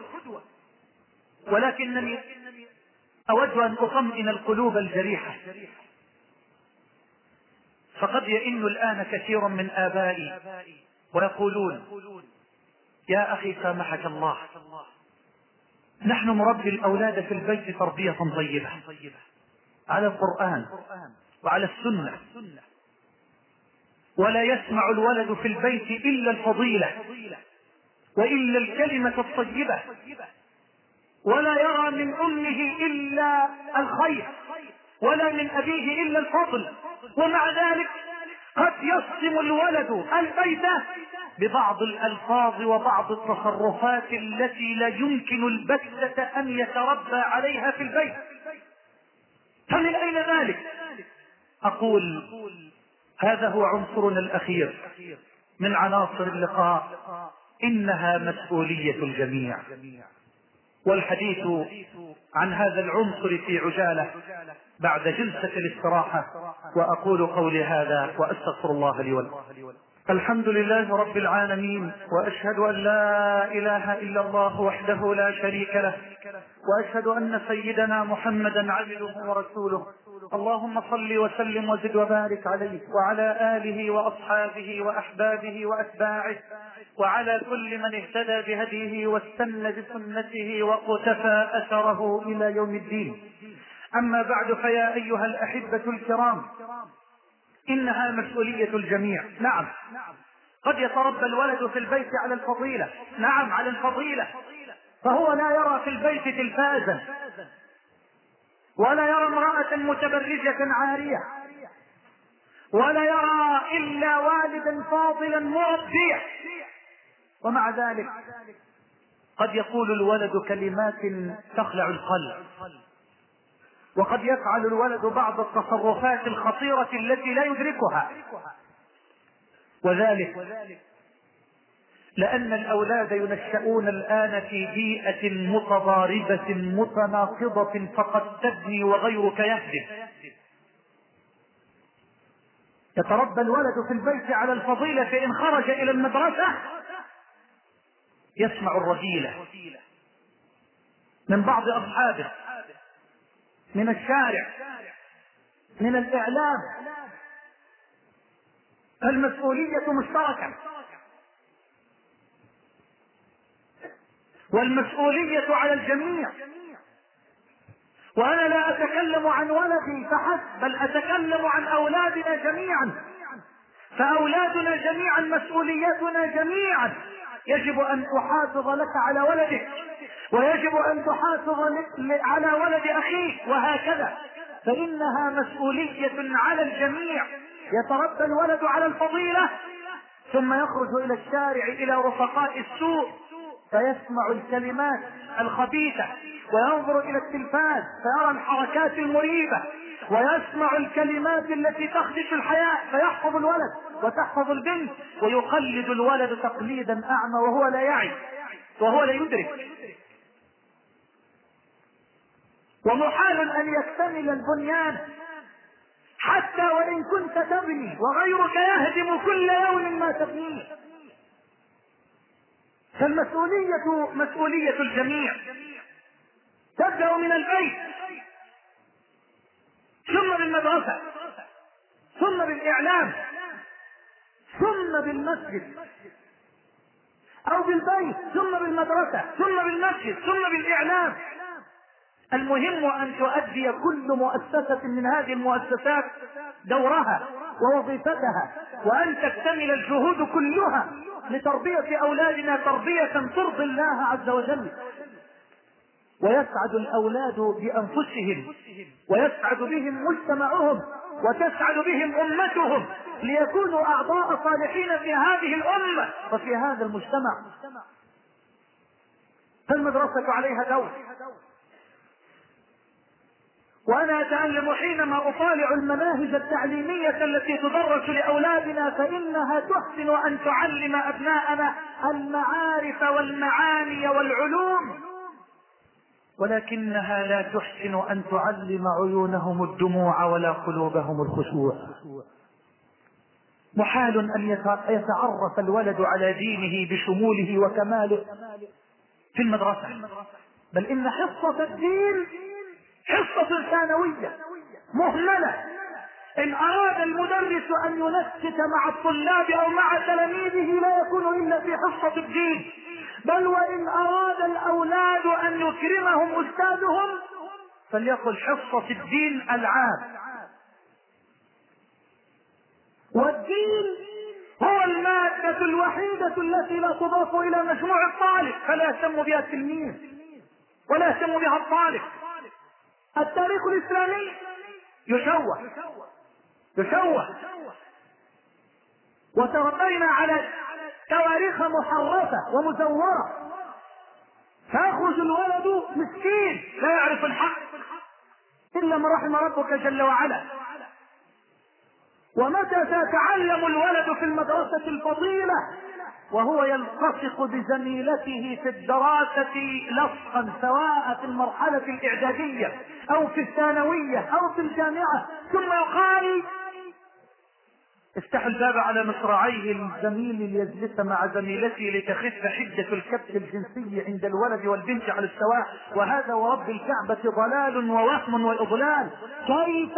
ولكنني أود أن أطمئن القلوب الجريحة، فقد يئن الآن كثير من آبائي ويقولون يا أخي سامحك الله، نحن نربي الأولاد في البيت تربية طيبة على القرآن وعلى السنة، ولا يسمع الولد في البيت إلا الفضيلة وإلا الكلمة الطيبة، ولا يرى من أمه إلا الخير ولا من أبيه إلا الفضل. ومع ذلك قد يصدم الولد البيت ببعض الألفاظ وبعض التصرفات التي لا يمكن البتة أن يتربى عليها في البيت. فمن أين ذلك؟ أقول هذا هو عنصرنا الأخير من عناصر اللقاء، إنها مسؤولية الجميع. والحديث عن هذا العنصر في عجالة بعد جلسة الاستراحة، وأقول قولي هذا وأستغفر الله لي ولكم. الحمد لله رب العالمين، وأشهد أن لا إله إلا الله وحده لا شريك له، وأشهد أن سيدنا محمدا عبده ورسوله. اللهم صل وسلم وزد وبارك عليه وعلى آله وأصحابه وأحبابه وأتباعه وعلى كل من اهتدى بهديه واستنى بسنته وقتفى أثره إلى يوم الدين. أما بعد، فيا أيها الأحبة الكرام، إنها مسؤولية الجميع. نعم، قد يتربى الولد في البيت على الفضيلة، نعم على الفضيلة، فهو لا يرى في البيت تلفازا ولا يرى امرأة متبرجة عارية ولا يرى إلا والدا فاضلا مربيا، ومع ذلك قد يقول الولد كلمات تخلع القلب، وقد يفعل الولد بعض التصرفات الخطيرة التي لا يدركها، وذلك لأن الأولاد ينشأون الآن في بيئة متضاربة متناقضة، فقد تبني وغيرك يهدم. يتربى الولد في البيت على الفضيلة، فإن خرج إلى المدرسة يسمع الرذيلة من بعض أصحابه، من الشارع، من الإعلام. المسؤولية مشتركة، والمسؤولية على الجميع. وأنا لا أتكلم عن ولدي فحسب، بل أتكلم عن أولادنا جميعا، فأولادنا جميعا مسؤوليتنا جميعا. يجب أن تحافظ لك على ولدك، ويجب أن تحافظ على ولد أخيك، وهكذا، فإنها مسؤولية على الجميع. يتربى الولد على الفضيلة ثم يخرج إلى الشارع إلى رفقاء السوء فيسمع الكلمات الخبيثة، وينظر إلى التلفاز فيرى الحركات المريبة، ويسمع الكلمات التي تخدش الحياة، فيحفظ الولد وتحفظ البنت، ويقلد الولد تقليدا أعمى وهو لا يعي وهو لا يدرك. ومحال أن يكتمل البنيان حتى وإن كنت تبني وغيرك يهدم كل يوم ما تبنيه. فالمسؤولية مسؤولية الجميع، تبدأ من البيت، ثم بالمدرسة، ثم بالإعلام، ثم بالمسجد، أو بالبيت ثم بالمدرسة ثم بالمسجد ثم بالإعلام. المهم أن تؤدي كل مؤسسة من هذه المؤسسات دورها ووظيفتها، وأن تكتمل الجهود كلها لتربية أولادنا تربية ترضي الله عز وجل. ويسعد الأولاد بأنفسهم، ويسعد بهم مجتمعهم، وتسعد بهم أمتهم، ليكونوا أعضاء صالحين في هذه الأمة وفي هذا المجتمع. فالمدرسة عليها دور. وأنا أتعلم حينما أطالع المناهج التعليمية التي تدرس لأولادنا، فإنها تحسن أن تعلم أبناءنا المعارف والمعاني والعلوم، ولكنها لا تحسن أن تعلم عيونهم الدموع ولا قلوبهم الخشوع. محال أن يتعرف الولد على دينه بشموله وكماله في المدرسة، بل إن حصة الدين حصة ثانوية مهملة. إن أراد المدرس أن ينسق مع الطلاب أو مع تلاميذه لا يكون إلا في حصة الدين، بل وإن أراد الأولاد أن يكرمهم أستاذهم فليقل حصة الدين ألعاب. والدين هو المادة الوحيدة التي لا تضاف إلى مجموع الطالب، فلا يهتم بها التلميذ ولا يهتم بها الطالب. التاريخ الإسلامي يشوه، وتربينا على تواريخ محرفة ومزورة، فيخرج الولد مسكين لا يعرف الحق إلا من رحم ربك جل وعلا. ومتى سيتعلم الولد في المدرسة الفضيلة وهو يلتصق بزميلته في الدراسة لصقا، سواء في المرحلة الإعدادية أو في الثانوية أو في الجامعة، ثم يقال افتح الباب على مصراعيه الزميل ليجلس مع زميلته لتخف حدة الكبت الجنسي عند الولد والبنت على السواء، وهذا ورب الكعبة ضلال ووهم وإضلال. كيف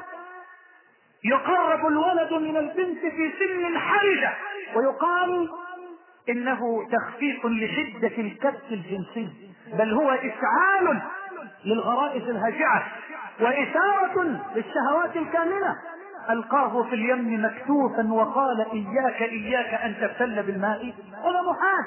يقرب الولد من البنت في سن حرجة ويقال إنه تخفيف لحدة الكبت الجنسي، بل هو إشعال للغرائز الهاجعة وإثارة للشهوات الكامنة. ألقاه في اليم مكتوفا وقال إياك إياك أن تبتل بالماء. هذا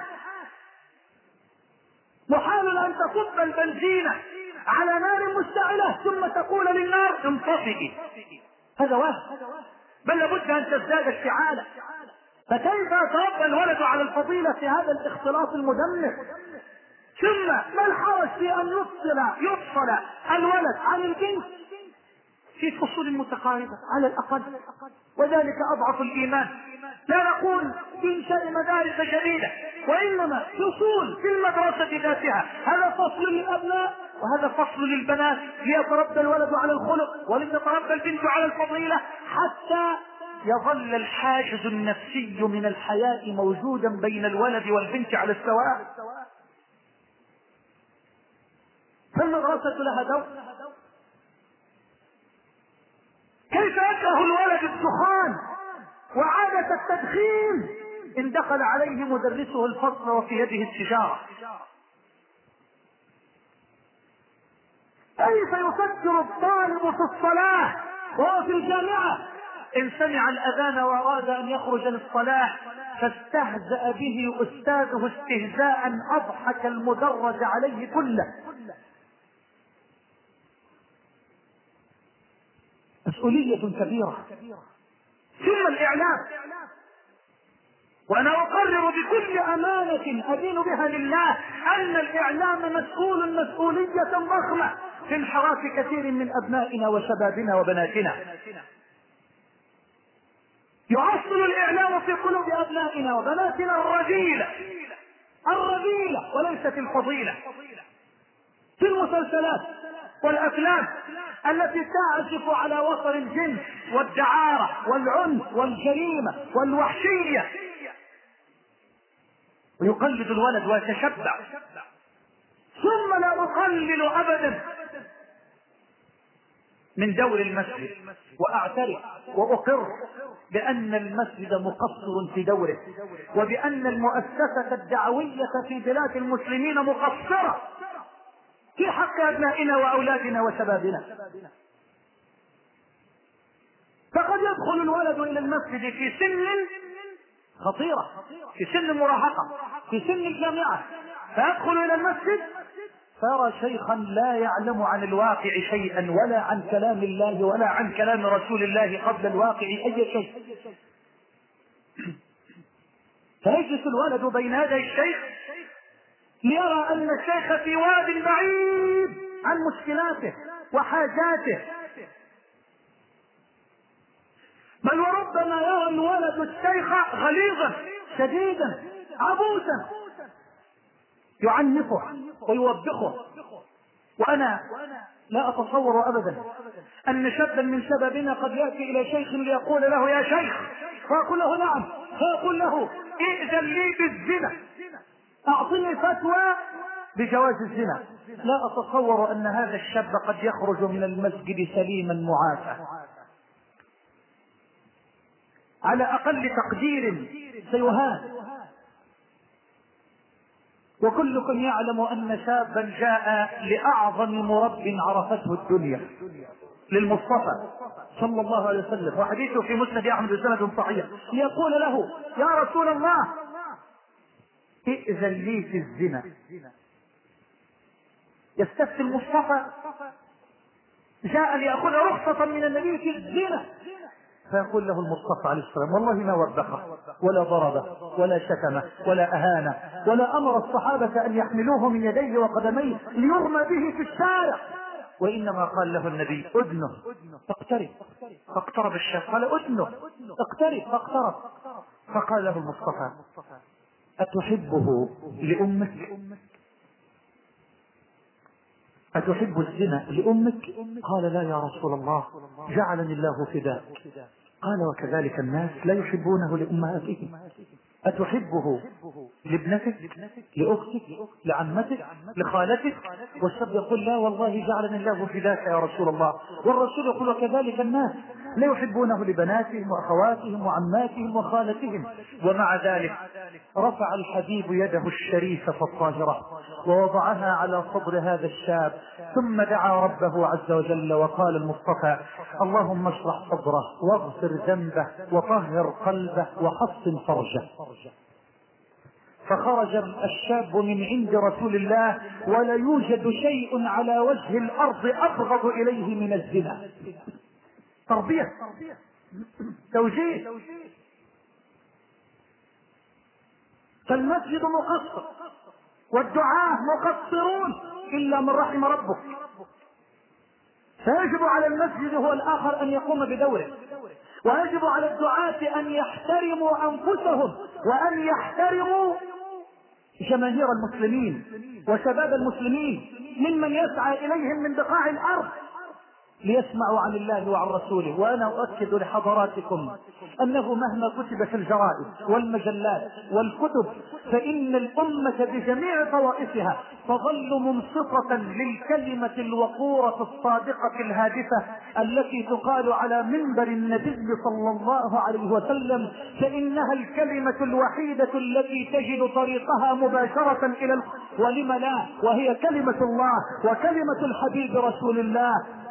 محال أن تصب البنزين على نار مشتعلة ثم تقول للنار انطفئي، هذا وهم، بل لابد أن تزداد اشتعالا. فكيف يتربى الولد على الفضيلة في هذا الاختلاط المدمر؟ ثم ما الحرج في أن يفصل الولد عن البنت في فصول متقاربة على الأقل، وذلك أضعف الإيمان. لا نقول بإنشاء مدارس جديدة، وإنما فصول في المدرسة ذاتها، هذا فصل للأبناء وهذا فصل للبنات، ليتربى الولد على الخلق ولتتربى البنت على الفضيلة، حتى يظل الحاجز النفسي من الحياء موجودا بين الولد والبنت على السواء. فالمدرسة لها دور. كيف يكره الولد الدخان وعادة التدخين إن دخل عليه مدرسه الفصل وفي يده السيجارة؟ كيف يفكر الطالب في الصلاة وهو في الجامعة إن سمع الأذان وأراد أن يخرج للصلاة فاستهزأ به أستاذه استهزاء أضحك المدرج عليه كله؟ مسؤولية كبيرة. ثم الإعلام، وأنا أقرر بكل أمانة أدين بها لله أن الإعلام مسؤول مسؤولية ضخمة في انحراف كثير من أبنائنا وشبابنا وبناتنا. يعصر الإعلام في قلوب أبنائنا وبناتنا الرذيلة وليست الفضيلة في المسلسلات والأفلام التي تعزف على وتر الجنس والدعارة والعنف والجريمة والوحشية، ويقلد الولد ويتشبع. ثم لا أقلل أبدا من دور المسجد، وأعترف وأقر بأن المسجد مقصر في دوره، وبأن المؤسسة الدعوية في بلاد المسلمين مقصرة في حق أبنائنا وأولادنا وشبابنا. فقد يدخل الولد إلى المسجد في سن خطيرة، في سن المراهقة، في سن الجامعة، فيدخل إلى المسجد فيرى شيخا لا يعلم عن الواقع شيئا، ولا عن كلام الله ولا عن كلام رسول الله قبل الواقع أي شيء. فيجلس الولد بين يدي الشيخ ليرى أن الشيخ في واد بعيد عن مشكلاته وحاجاته، بل وربما يرى الولد الشيخ غليظا شديدا عبوسا يعنفه ويوبخه. وأنا لا أتصور أبدا أن شابا من شبابنا قد يأتي إلى شيخ ليقول له يا شيخ، فأقول له نعم، فأقول له ائذن لي بالزنا، أعطني فتوى بجواز الزنا. لا أتصور أن هذا الشاب قد يخرج من المسجد سليما معافى. على أقل تقدير سيهان. وكلكم يعلم أن شابا جاء لأعظم مرب عرفته الدنيا، للمصطفى صلى الله عليه وسلم، وحديثه في مسند أحمد بسند صحيح، ليقول له يا رسول الله ائذن لي في الزنا. يستفتي المصطفى، جاء ليأخذ رخصة من النبي في الزنا، فيقول له المصطفى عليه السلام والله ما وبخه ولا ضربه ولا شتمه ولا أهانه ولا أمر الصحابة أن يحملوه من يديه وقدميه ليرمى به في الشارع، وإنما قال له النبي أدنه اقترب، فاقترب الشاب، قال أدنه اقترب، فاقترب، فقال له المصطفى أتحبه لأمك؟ أتحب الزنا لأمك؟ قال لا يا رسول الله، جعلني الله فداك. قال وكذلك الناس لا يحبونه لأمهاتهم. أتحبه لابنتك، لأختك، لعمتك، لخالتك؟ والشاب يقول لا والله جعلني الله فداك يا رسول الله. والرسول يقول وكذلك الناس لا يحبونه لبناتهم وأخواتهم وعماتهم وخالتهم. ومع ذلك رفع الحبيب يده الشريفة الطاهرة ووضعها على صدر هذا الشاب، ثم دعا ربه عز وجل وقال المصطفى اللهم اشرح صدره واغفر ذنبه وطهر قلبه وحصن فرجه. فخرج الشاب من عند رسول الله ولا يوجد شيء على وجه الأرض أبغض إليه من الزنا. تربية، توجيه. فالمسجد مقصر والدعاة مقصرون إلا من رحم ربك، فيجب على المسجد هو الآخر أن يقوم بدوره، ويجب على الدعاة أن يحترموا أنفسهم وأن يحترموا جماهير المسلمين وشباب المسلمين ممن يسعى إليهم من بقاع الأرض ليسمعوا عن الله وعن رسوله. وأنا أؤكد لحضراتكم أنه مهما كتب في الجرائد والمجلات والكتب فإن الأمة بجميع طوائفها تظل منصفة للكلمة الوقورة الصادقة الهادفة التي تقال على منبر النبي صلى الله عليه وسلم، فإنها الكلمة الوحيدة التي تجد طريقها مباشرة إلى ولم لا، وهي كلمة الله وكلمة الحبيب رسول الله.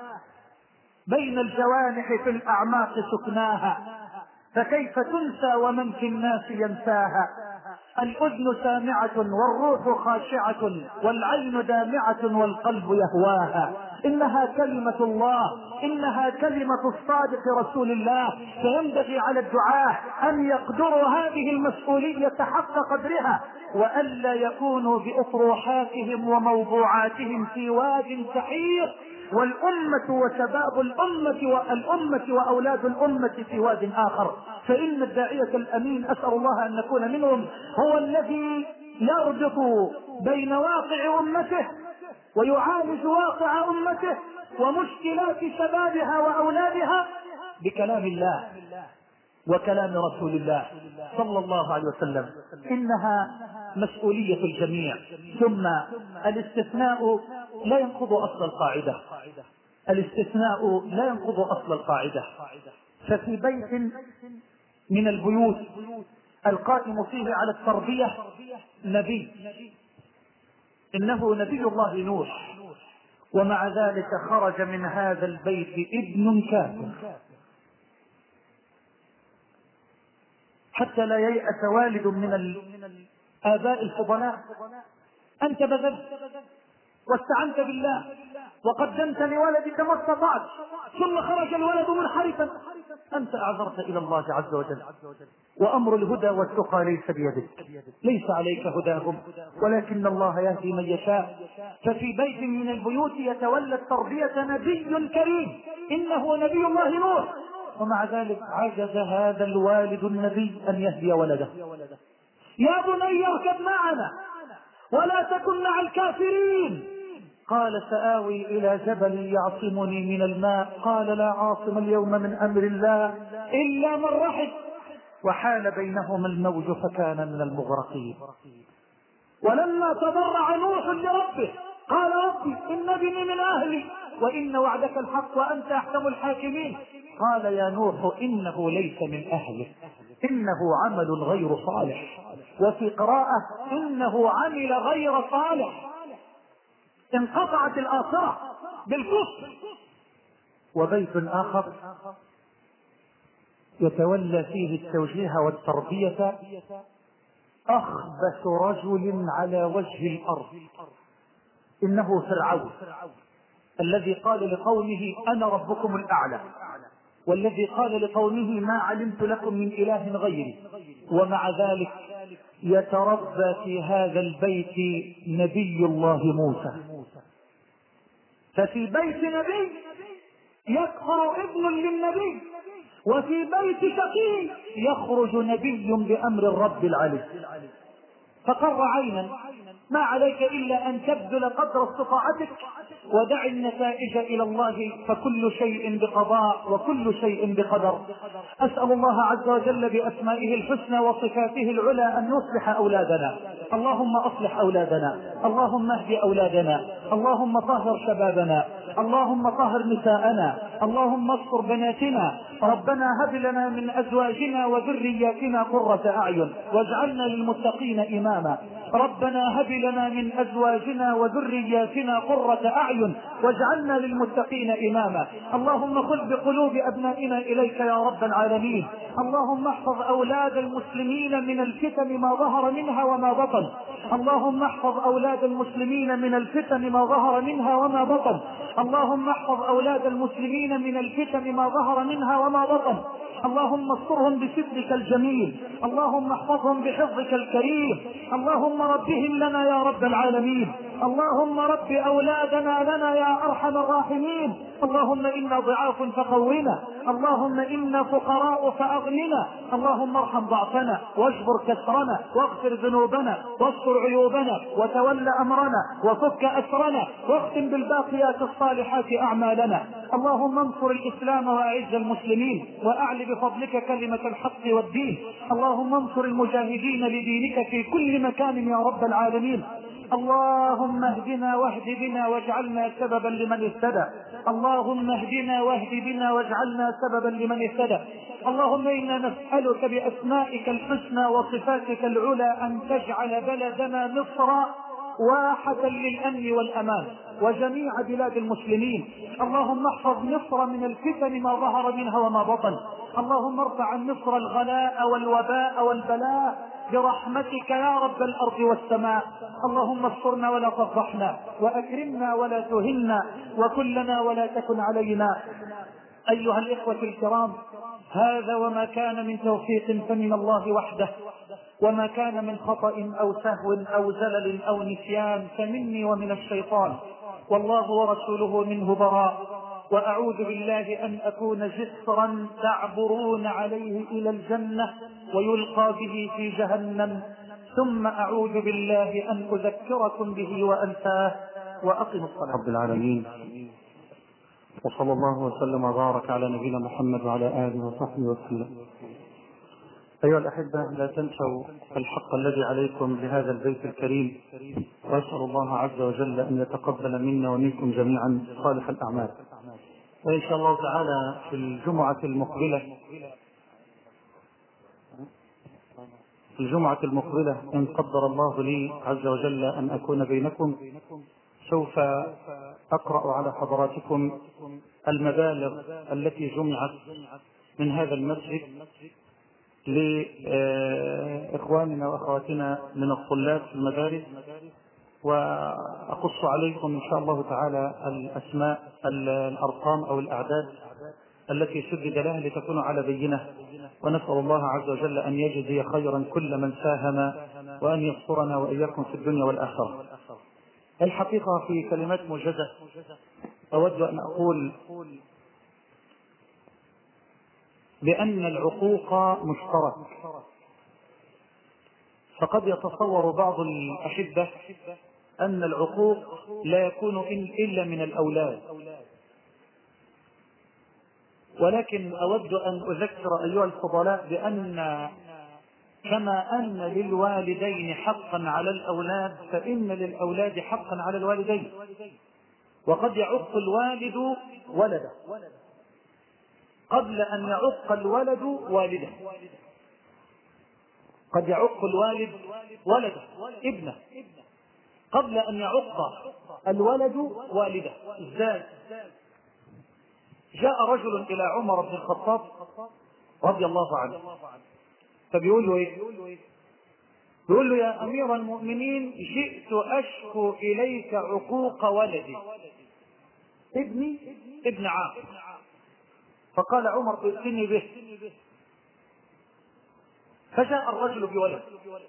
بين الجوانح في الأعماق سكناها، فكيف تنسى ومن في الناس ينساها؟ الأذن سامعة والروح خاشعة والعين دامعة والقلب يهواها. إنها كلمة الله، إنها كلمة الصادق رسول الله. فينبغي على الدعاة أن يقدروا هذه المسؤولية حق قدرها، وألا يكونوا بأطروحاتهم وموضوعاتهم في واد سحيق، والأمة وشباب الأمة وأولاد الأمة في واد آخر. فإن الداعية الأمين أسأل الله أن نكون منهم هو الذي يربط بين واقع أمته ويعالج واقع أمته ومشكلات شبابها وأولادها بكلام الله وكلام رسول الله صلى الله عليه وسلم. إنها مسؤولية الجميع. ثم الاستثناء لا ينقض أصل القاعدة، الاستثناء لا ينقض أصل القاعدة. ففي بيت من البيوت القائم فيه على التربية نبي، إنه نبي الله نوح، ومع ذلك خرج من هذا البيت ابن كافر حتى لا ييأس والد من الآباء الفضلاء. أنت بذلت واستعنت بالله وقدمت لولدك ما استطعت، ثم خرج الولد منحرفا، أنت أعذرت إلى الله عز وجل. وأمر الهدى والتقى ليس بيدك، ليس عليك هداهم ولكن الله يهدي من يشاء. ففي بيت من البيوت يتولى التربية نبي كريم، إنه نبي الله نوح، ومع ذلك عجز هذا الوالد النبي أن يهدي ولده. يا بني اركب معنا ولا تكن مع الكافرين. قال سآوي إلى جبل يعصمني من الماء. قال لا عاصم اليوم من أمر الله إلا من رحم، وحال بينهما الموج فكان من المغرقين. ولما تضرع نوح لربه قال ربي إن ابني من أهلي وإن وعدك الحق وأنت أحكم الحاكمين. قال يا نوح إنه ليس من أهله، إنه عمل غير صالح، وفي قراءة إنه عمل غير صالح. انقطعت الآثار بالكفر. وبيت آخر يتولى فيه التوجيه والتربية أخبث رجل على وجه الأرض، إنه فرعون الذي قال لقومه أنا ربكم الأعلى، والذي قال لقومه ما علمت لكم من إله غيري، ومع ذلك يتربى في هذا البيت نبي الله موسى. ففي بيت نبي يكبر ابن للنبي، وفي بيت شقي يخرج نبي بأمر الرب العلي. فقر عينا، ما عليك إلا أن تبذل قدر استطاعتك ودع النتائج إلى الله، فكل شيء بقضاء وكل شيء بقدر. أسأل الله عز وجل بأسمائه الحسنى وصفاته العلى أن يصلح أولادنا. اللهم أصلح أولادنا، اللهم اهد أولادنا، اللهم طهر شبابنا، اللهم طهر نساءنا، اللهم استر بناتنا. ربنا هب لنا من أزواجنا وذرياتنا قرة أعين واجعلنا للمتقين إماما. ربنا هب لنا من أزواجنا وذرياتنا قرة أعين واجعلنا للمتقين إماما. اللهم خذ بقلوب أبنائنا إليك يا رب العالمين. اللهم احفظ أولاد المسلمين من الفتن ما ظهر منها وما بطن. اللهم احفظ أولاد المسلمين من الفتن ما ظهر منها وما بطن. اللهم احفظ أولاد المسلمين من الفتن ما ظهر منها وما بطن. اللهم استرهم بسترك الجميل، اللهم احفظهم بحفظك الكريم. اللهم ربهم لنا يا رب العالمين. اللهم رب أولادنا لنا يا أرحم الراحمين. اللهم إنا ضعاف فقونا، اللهم إنا فقراء فأغننا. اللهم ارحم ضعفنا واجبر كسرنا واغفر ذنوبنا واستر عيوبنا وتول أمرنا وفك أسرنا واختم بالباقيات الصالحات أعمالنا. اللهم انصر الإسلام وأعز المسلمين وأعل بفضلك كلمة الحق والدين. اللهم انصر المجاهدين لدينك في كل مكان يا رب العالمين. اللهم اهدنا واهد بنا واجعلنا سببا لمن اهتدى. اللهم اهدنا واهد بنا واجعلنا سببا لمن اهتدى. اللهم إنا نسألك بأسمائك الحسنى وصفاتك العلى أن تجعل بلدنا مصر واحة للأمن والأمان وجميع بلاد المسلمين. اللهم احفظ مصر من الفتن ما ظهر منها وما بطن. اللهم ارفع عن مصر الغلاء والوباء والبلاء برحمتك يا رب الأرض والسماء. اللهم استرنا ولا تفضحنا وأكرمنا ولا تهنا وكلنا ولا تكن علينا. أيها الإخوة الكرام، هذا وما كان من توفيق فمن الله وحده، وما كان من خطأ أو سهو أو زلل أو نسيان فمني ومن الشيطان، والله ورسوله منه براء. وأعوذ بالله أن أكون جسرا تعبرون عليه إلى الجنة ويلقى به في جهنم، ثم أعوذ بالله أن أذكركم به وأنساه. وأقم الصلاة. رب العالمين، وصلى الله وسلم وبارك على نبينا محمد وعلى آله وصحبه وسلم. أيها الأحبة، لا تنسوا الحق الذي عليكم لهذا البيت الكريم، وأسأل الله عز وجل أن يتقبل منا ومنكم جميعا صالح الأعمال. وإن شاء الله تعالى في الجمعة المقبلة إن قدر الله لي عز وجل أن أكون بينكم، سوف أقرأ على حضراتكم المبالغ التي جمعت من هذا المسجد لإخواننا وأخواتنا من الطلاب في المدارس، وأقص عليكم إن شاء الله تعالى الأسماء الأرقام أو الأعداد التي سدد لها لتكون على بينة. ونسأل الله عز وجل أن يجزي خيرا كل من ساهم وأن يسترنا وإياكم في الدنيا والآخرة. الحقيقة في كلمات موجزة أود أن أقول بأن العقوق مشترك. فقد يتصور بعض الأحبة أن العقوق لا يكون إلا من الأولاد، ولكن أود أن أذكر أيها الفضلاء بأن كما أن للوالدين حقا على الأولاد فإن للأولاد حقا على الوالدين. وقد يعق الوالد ولده قبل أن يعق الولد والده. قد يعق الوالد ولده ابنه قبل أن يعق الولد والده. إزاي؟ جاء رجل إلى عمر بن الخطاب رضي الله عنه فبيقول له إيه؟ بيقول له: يا أمير المؤمنين، جئت أشكو إليك عقوق ولدي، ابني ابن عاق. فقال عمر ائتني به. فجاء الرجل بولد،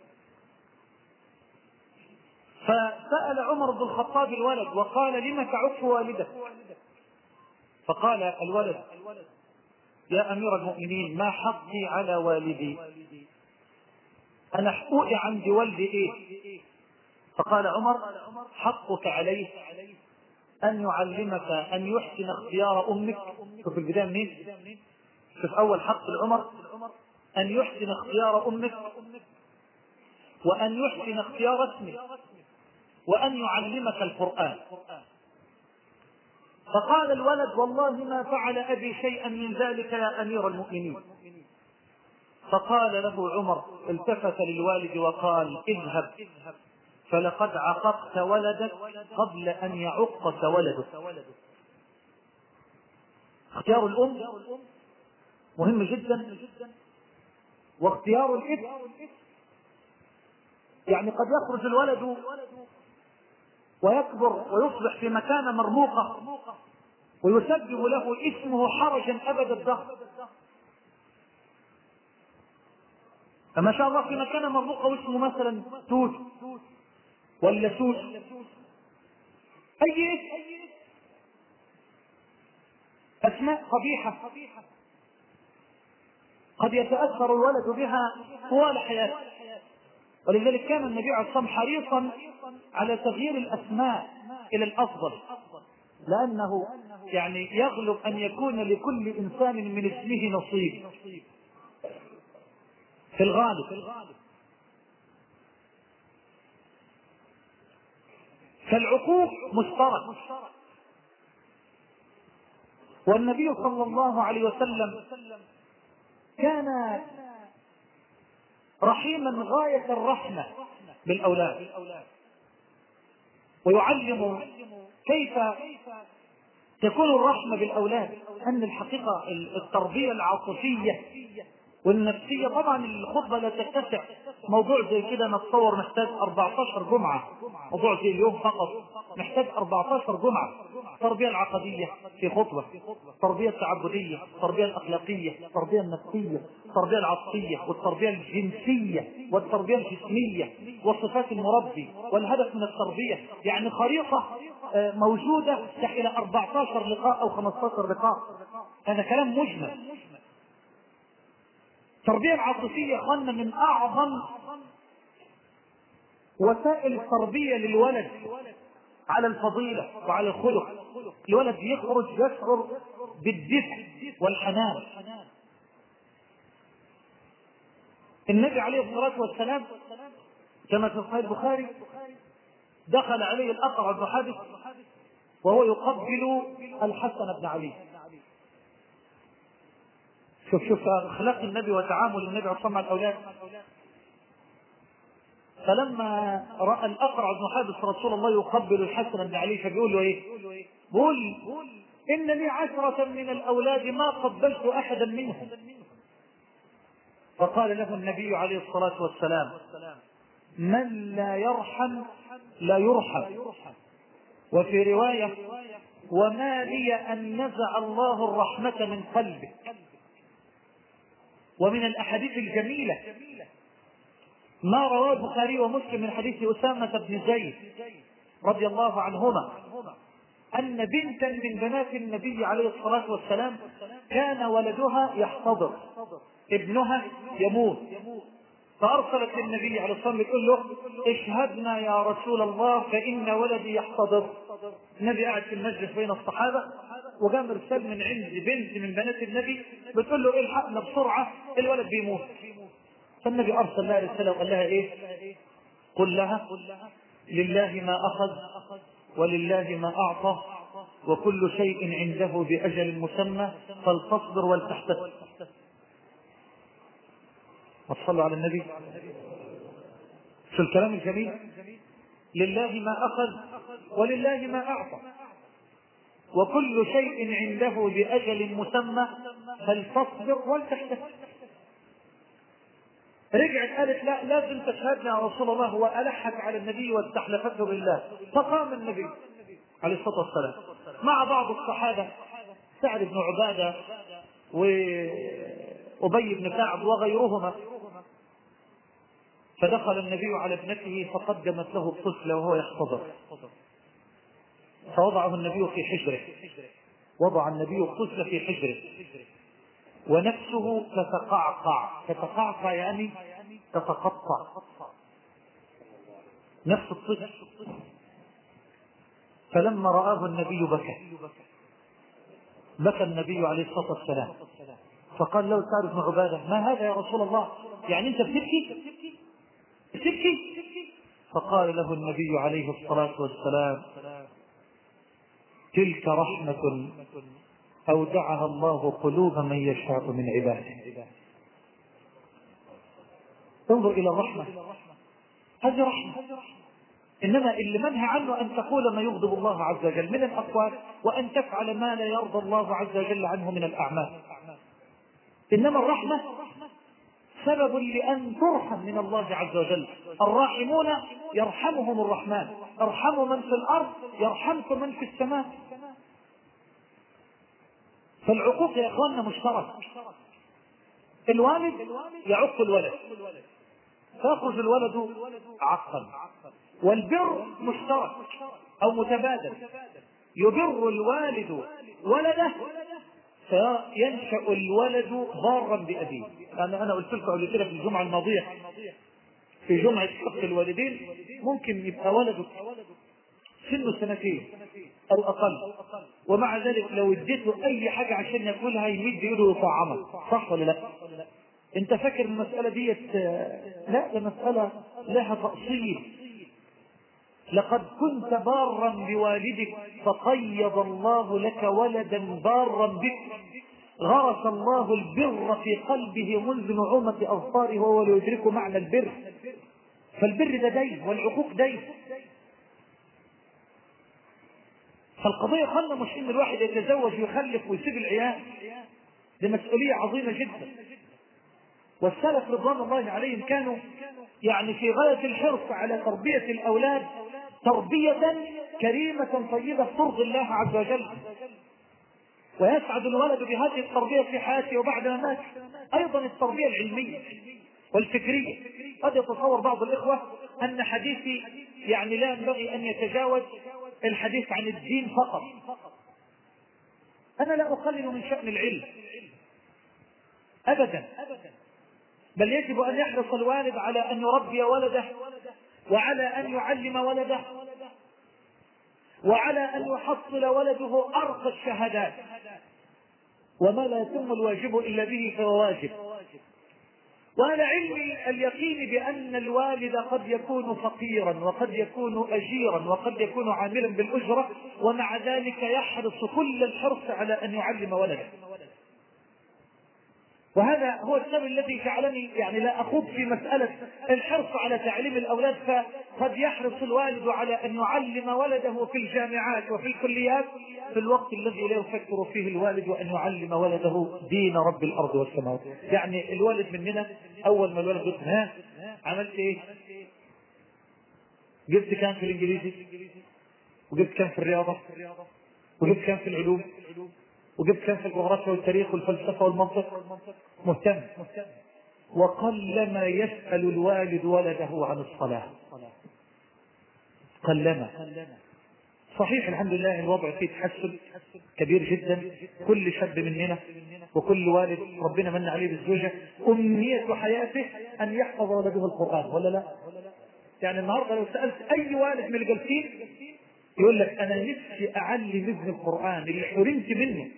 فسأل عمر بن الخطاب الولد وقال لم تعق والدك؟ فقال الولد يا أمير المؤمنين ما حقي على والدي؟ أنا حقوقي عند والدي إيه؟ فقال عمر حقك عليه أن يعلمك أن يحسن اختيار أمك. شوف البداية منين؟ شوف أول حق لعمر أن يحسن اختيار أمك، وأن يحسن اختيار اسمك، وأن يعلمك القرآن. فقال الولد والله ما فعل أبي شيئا من ذلك يا أمير المؤمنين. فقال له عمر التفت للوالد وقال اذهب فلقد عققت ولدك قبل أن يعقك ولدك. اختيار الأم مهم جدا، واختيار الابن. يعني قد يخرج الولد ويكبر ويصبح في مكانة مرموقة ويسبب له اسمه حرجا أبد الدهر، فما شاء الله في مكانة مرموقة واسمه مثلا توت ولا سوس، أي أسماء قبيحة قد يتأثر الولد بها طوال حياته. ولذلك كان النبي عليه الصلاة والسلام حريصا على تغيير الأسماء إلى الأفضل، لأنه يعني يغلب أن يكون لكل إنسان من اسمه نصيب في الغالب. فالعقوق مشترك، والنبي صلى الله عليه وسلم كان رحيما غاية الرحمة بالأولاد، ويعلم كيف تكون الرحمة بالأولاد. أن الحقيقة التربية العاطفية والنفسية، طبعا الخطبة لا تتسع، موضوع زي كده نتصور محتاج 14 جمعة، موضوع زي اليوم فقط محتاج 14 جمعة. التربية العقدية في خطبة، التربية التعبدية، التربية الأخلاقية، التربية النفسية، التربية العاطفية، والتربية الجنسية، والتربية الجسمية، وصفات المربي، والهدف من التربية. يعني خريطة موجودة إلى 14 لقاء أو 15 لقاء. هذا كلام مجمل. التربية العاطفية قلنا من أعظم وسائل التربية للولد على الفضيلة وعلى الخلق. الولد يخرج يشعر بالدفء والحنان. النبي عليه الصلاة والسلام كما في صحيح البخاري دخل عليه الأقرع بن حابس وهو يقبل الحسن بن علي. شوف اخلاق النبي وتعامل النبي عليه مع الاولاد. فلما راى الاقرع بن حابس رسول الله يقبل الحسن بن علي فبيقول له ايه؟ بيقول ان لي 10 من الاولاد ما قبلت احدا منهم. فقال له النبي عليه الصلاه والسلام من لا يرحم لا يرحم. وفي روايه وما لي ان نزع الله الرحمه من قلبك. ومن الأحاديث الجميلة ما رواه البخاري ومسلم من حديث أسامة بن زيد رضي الله عنهما أن بنتا من بنات النبي عليه الصلاة والسلام كان ولدها يحتضر، ابنها يموت، فأرسلت للنبي عليه الصلاة والسلام تقول له اشهدنا يا رسول الله فإن ولدي يحتضر. النبي قاعد في المجلس بين الصحابة وقام رسال من عند بنت من بنات النبي بتقول له الحقنا بسرعة الولد بيموت. فالنبي أرسل لها رسالة وقال لها ايه؟ قل لها لله ما أخذ ولله ما أعطى وكل شيء عنده بأجل مسمى فلتصبر ولتحتسب. وصلوا على النبي. شو الكلام الجميل؟ لله ما أخذ ولله ما أعطى وكل شيء عنده بأجل مسمى فلتصبر ولتحتسب. رجعت قالت لا لازم تشهدنا يا رسول الله، وألحت على النبي واستحلفته بالله. فقام النبي عليه الصلاة والسلام مع بعض الصحابة سعد بن عبادة وأبي بن كعب وغيرهما. فدخل النبي على ابنته فقدمت له الطفل وهو يحتضر، فوضعه النبي في حجره، وضع النبي الطفل في حجره ونفسه تتقعقع يعني تتقطع نفس الطفل. فلما رآه النبي بكى النبي عليه الصلاة والسلام، فقال له سعد بن عبادة: ما هذا يا رسول الله؟ يعني أنت بتبكي؟ فقال له النبي عليه الصلاة والسلام: تلك رحمة أودعها الله قلوب من يشاء من عباده. انظر إلى الرحمة، هذه رحمة. إنما اللي منهى عنه أن تقول ما يغضب الله عز وجل من الأقوال، وأن تفعل ما لا يرضى الله عز وجل عنه من الأعمال. إنما الرحمة سبب لأن ترحم من الله عز وجل. الراحمون يرحمهم الرحمن، ارحموا من في الأرض يرحمكم من في السماء. فالعقوق يا إخواننا مشترك. الوالد يعق الولد فيخرج الولد عقا، والبر مشترك أو متبادل، يبر الوالد ولده فينشأ الولد بارا بأبيه. أنا قلت لكم قبل كده في الجمعة الماضية في جمعة حق الوالدين، ممكن يبقى ولده سنه 2 سنين أو أقل، ومع ذلك لو اديته أي حاجة عشان يأكلها يمد يده ويطعمها، صح ولا لا؟ أنت فاكر المسألة ديت؟ لا، ده مسألة لها تأصيل. لقد كنت بارا بوالدك فقيض الله لك ولدا بارا بك، غرس الله البر في قلبه منذ نعومة أظفاره وهو لا يدرك معنى البر. فالبر ده دين والعقوق دين. فالقضية خلنا مش ان الواحد يتزوج ويخلف ويسيب العيال، دي مسؤولية عظيمة جدا. والسلف رضوان الله عليهم كانوا يعني في غاية الحرص على تربية الأولاد تربية كريمة طيبة ترضي الله عز وجل، ويسعد الولد بهذه التربية في حياته وبعد ما مات. أيضا التربية العلمية والفكرية. قد يتصور بعض الإخوة أن حديثي يعني لا ينبغي أن يتجاوز الحديث عن الدين فقط. أنا لا أقلل من شأن العلم أبدا، بل يجب أن يحرص الوالد على أن يربي ولده، وعلى أن يعلم ولده، وعلى أن يحصل ولده أرقى الشهادات. وما لا يتم الواجب إلا به فهو واجب. وعلى علم اليقين بأن الوالد قد يكون فقيرا وقد يكون أجيرا وقد يكون عاملا بالأجرة، ومع ذلك يحرص كل الحرص على أن يعلم ولده. وهذا هو السبب الذي جعلني يعني لا أخوض في مسألة الحرص على تعليم الأولاد. فقد يحرص الوالد على أن يعلم ولده في الجامعات وفي الكليات في الوقت الذي لا يفكر فيه الوالد وأن يعلم ولده دين رب الأرض والسماوات. يعني الوالد مننا أول ما الولد يقول: ها عملت إيه؟ جبت كام في الإنجليزي؟ وجبت كام في الرياضة؟ وجبت كام في العلوم؟ وجبت كام في الجغرافيا والتاريخ والفلسفة والمنطق؟ مهتم. وقلما يسأل الوالد ولده عن الصلاة، قلما. صحيح الحمد لله الوضع فيه تحسن كبير جدا. كل شاب مننا وكل والد ربنا من عليه بالزوجة أمنية حياته أن يحفظ ولده القرآن، ولا لا؟ يعني النهاردة لو سألت أي والد من الجالسين يقول لك: أنا نفسي أعلم ابن القرآن اللي حرمت منه،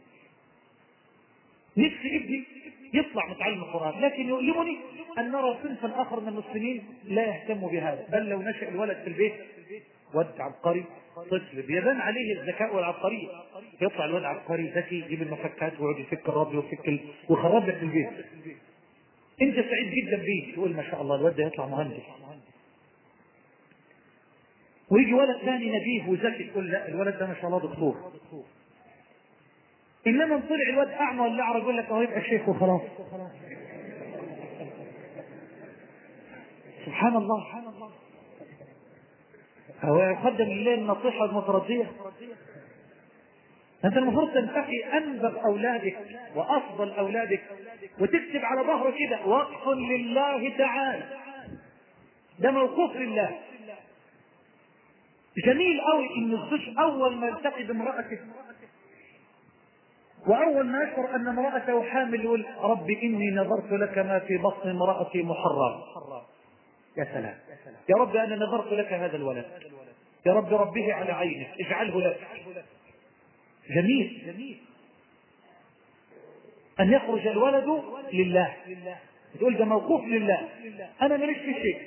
نفسي ابني يطلع متعلم القرآن. لكن يؤلمني أن نرى صنفا آخر من المسلمين لا يهتم بهذا، بل لو نشأ الولد في البيت ولد عبقري، طفل بيبان عليه الذكاء والعبقرية، يطلع الولد عبقري ذكي، يجيب المفكات ويقعد يفك الراديو ويفك وخرب لك البيت. أنت سعيد جدا بيه، تقول ما شاء الله الولد ده يطلع مهندس. ويجي ولد ثاني نبيه وذكي، تقول لا الولد ده ما شاء الله دكتور. إنما طلع الولد أعمى ولا أعرج يقول لك هو يبقى شيخ وخلاص. سبحان الله. هو يقدم لله النصيحة المتردية. أنت المفروض تنتقي أنبغ أولادك وأفضل أولادك وتكتب على ظهره كده وقف لله تعالى، ده موقوف لله. جميل قوي إن الزوج أول ما يلتقي بامرأته وأول ما يشعر أن امرأته حامل يقول رب إني نظرت لك ما في بطن امرأتي محرم. يا سلام، يا رب أنا نظرت لك هذا الولد، يا رب ربه على عينك اجعله لك. جميل أن يخرج الولد لله، تقول ده موقوف لله، أنا ماليش في شيء.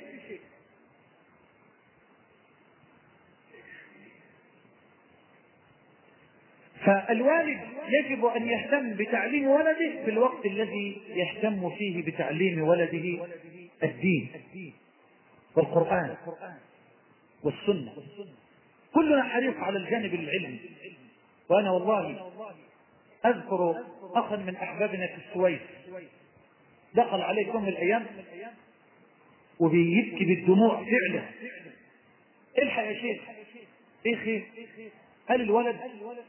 فالوالد يجب أن يهتم بتعليم ولده في الوقت الذي يهتم فيه بتعليم ولده الدين والقرآن والسنة. كلنا حريص على الجانب العلمي. وأنا والله أذكر أخا من أحبابنا في السويس دخل عليه يوم من الأيام وبيبكي بالدموع فعلا. الحق يا شيخ، ايه خير؟ قال الولد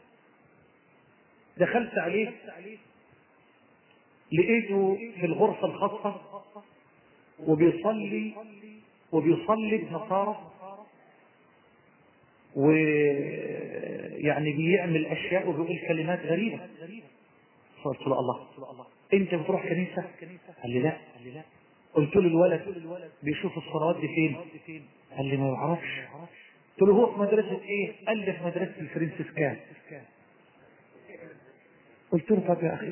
دخلت عليه لقيته في الغرفة الخاصة وبيصلي بنصارى، ويعني بيعمل أشياء وبيقول كلمات غريبة. قلت له الله، انت بتروح كنيسة؟ قال لي لا. قلت له الولد بيشوف الصلوات دي فين؟ قال لي ما يعرفش. قلت له هو في مدرسة ايه؟ قال لي في مدرسة الفرنسيسكان. قلت له طب يا اخي،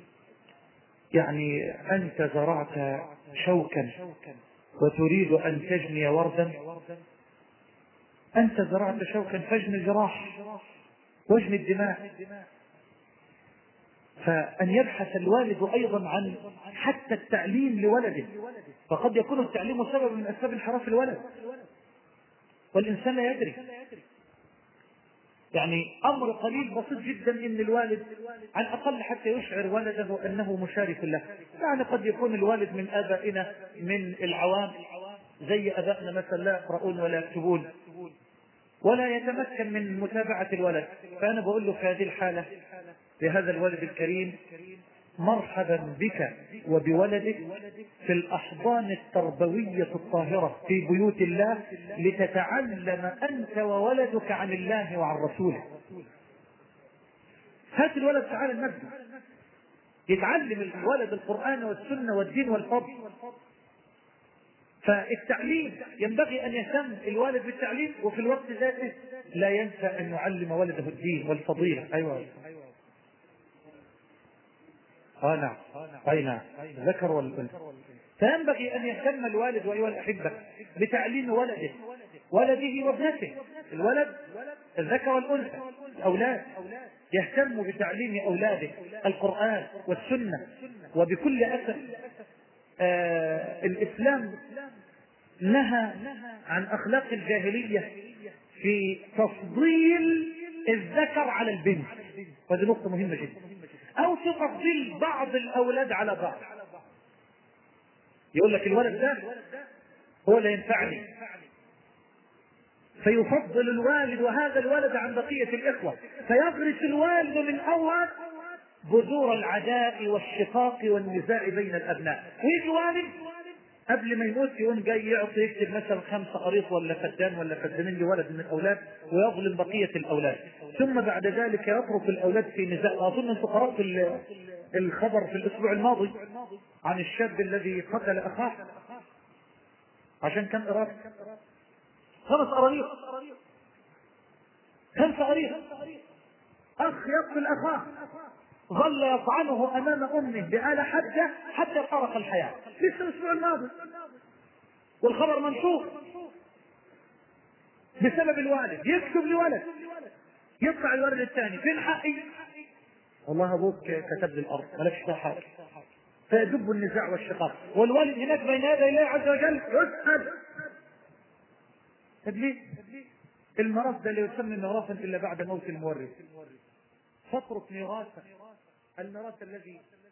يعني انت زرعت شوكا وتريد ان تجني وردا؟ انت زرعت شوكا فاجني الجراح واجني الدماء. فأن يبحث الوالد أيضا عن حتى التعليم لولده، فقد يكون التعليم سبب من أسباب انحراف الولد والإنسان لا يدري. يعني أمر قليل بسيط جدا إن الوالد على الأقل حتى يشعر ولده أنه مشارك له. يعني قد يكون الوالد من آبائنا من العوام زي آبائنا مثلا لا يقرؤون ولا يكتبون ولا يتمكن من متابعة الولد. فأنا بقول له في هذه الحالة لهذا الولد الكريم مرحبا بك وبولدك في الأحضان التربوية الطاهرة في بيوت الله لتتعلم أنت وولدك عن الله وعن رسوله. هات الولد تعالى المسجد يتعلم الولد القرآن والسنة والدين والفضل. فالتعليم ينبغي أن يهتم الوالد بالتعليم وفي الوقت ذاته لا ينسى أن يعلم ولده الدين والفضيلة. أيوة نعم، أي نعم، ذكر والأنثى. فينبغي أن يهتم الوالد وأيها الأحبة بتعليم ولده وابنته، الولد الذكر والأنثى، الأولاد يهتم بتعليم أولاده القرآن والسنة. وبكل أسف الإسلام نهى عن أخلاق الجاهلية في تفضيل الذكر على البنت، وهذه نقطة مهمة جدا، أو في تفضيل بعض الأولاد على بعض. يقول لك الولد ده هو اللي ينفعني، فيفضل الوالد وهذا الولد عن بقية الإخوة، فيغرس الوالد من أول بذور العداء والشقاق والنزاع بين الأبناء. ويجي والد قبل ما يموت يقوم جاي يعطي يكتب مثلا 5 قريص ولا فدان ولا فدانين لولد من الأولاد ويظلم بقية الأولاد، ثم بعد ذلك يترك الأولاد في نزاع. أظن أنت قرأت الخبر في الأسبوع الماضي عن الشاب الذي قتل أخاه عشان كان إرادة 5 قراريط، 5 قراريط. أخ يقتل أخاه ظل يطعنه أمام أمه بآلة حادة حتى فارق الحياة. لسه الأسبوع الماضي والخبر منشور بسبب الوالد. يكتب لولد يطلع الولد الثاني فين حقي؟ والله أبوك كتب لي الأرض مالكش فيها حاجة. فيدب النزاع والشقاق والوالد هناك بين يدي الله عز وجل يسأل. طب ليه؟ الميراث ده لا يسمى ميراثا إلا بعد موت المورث. فاترك ميراثا، الميراث الذي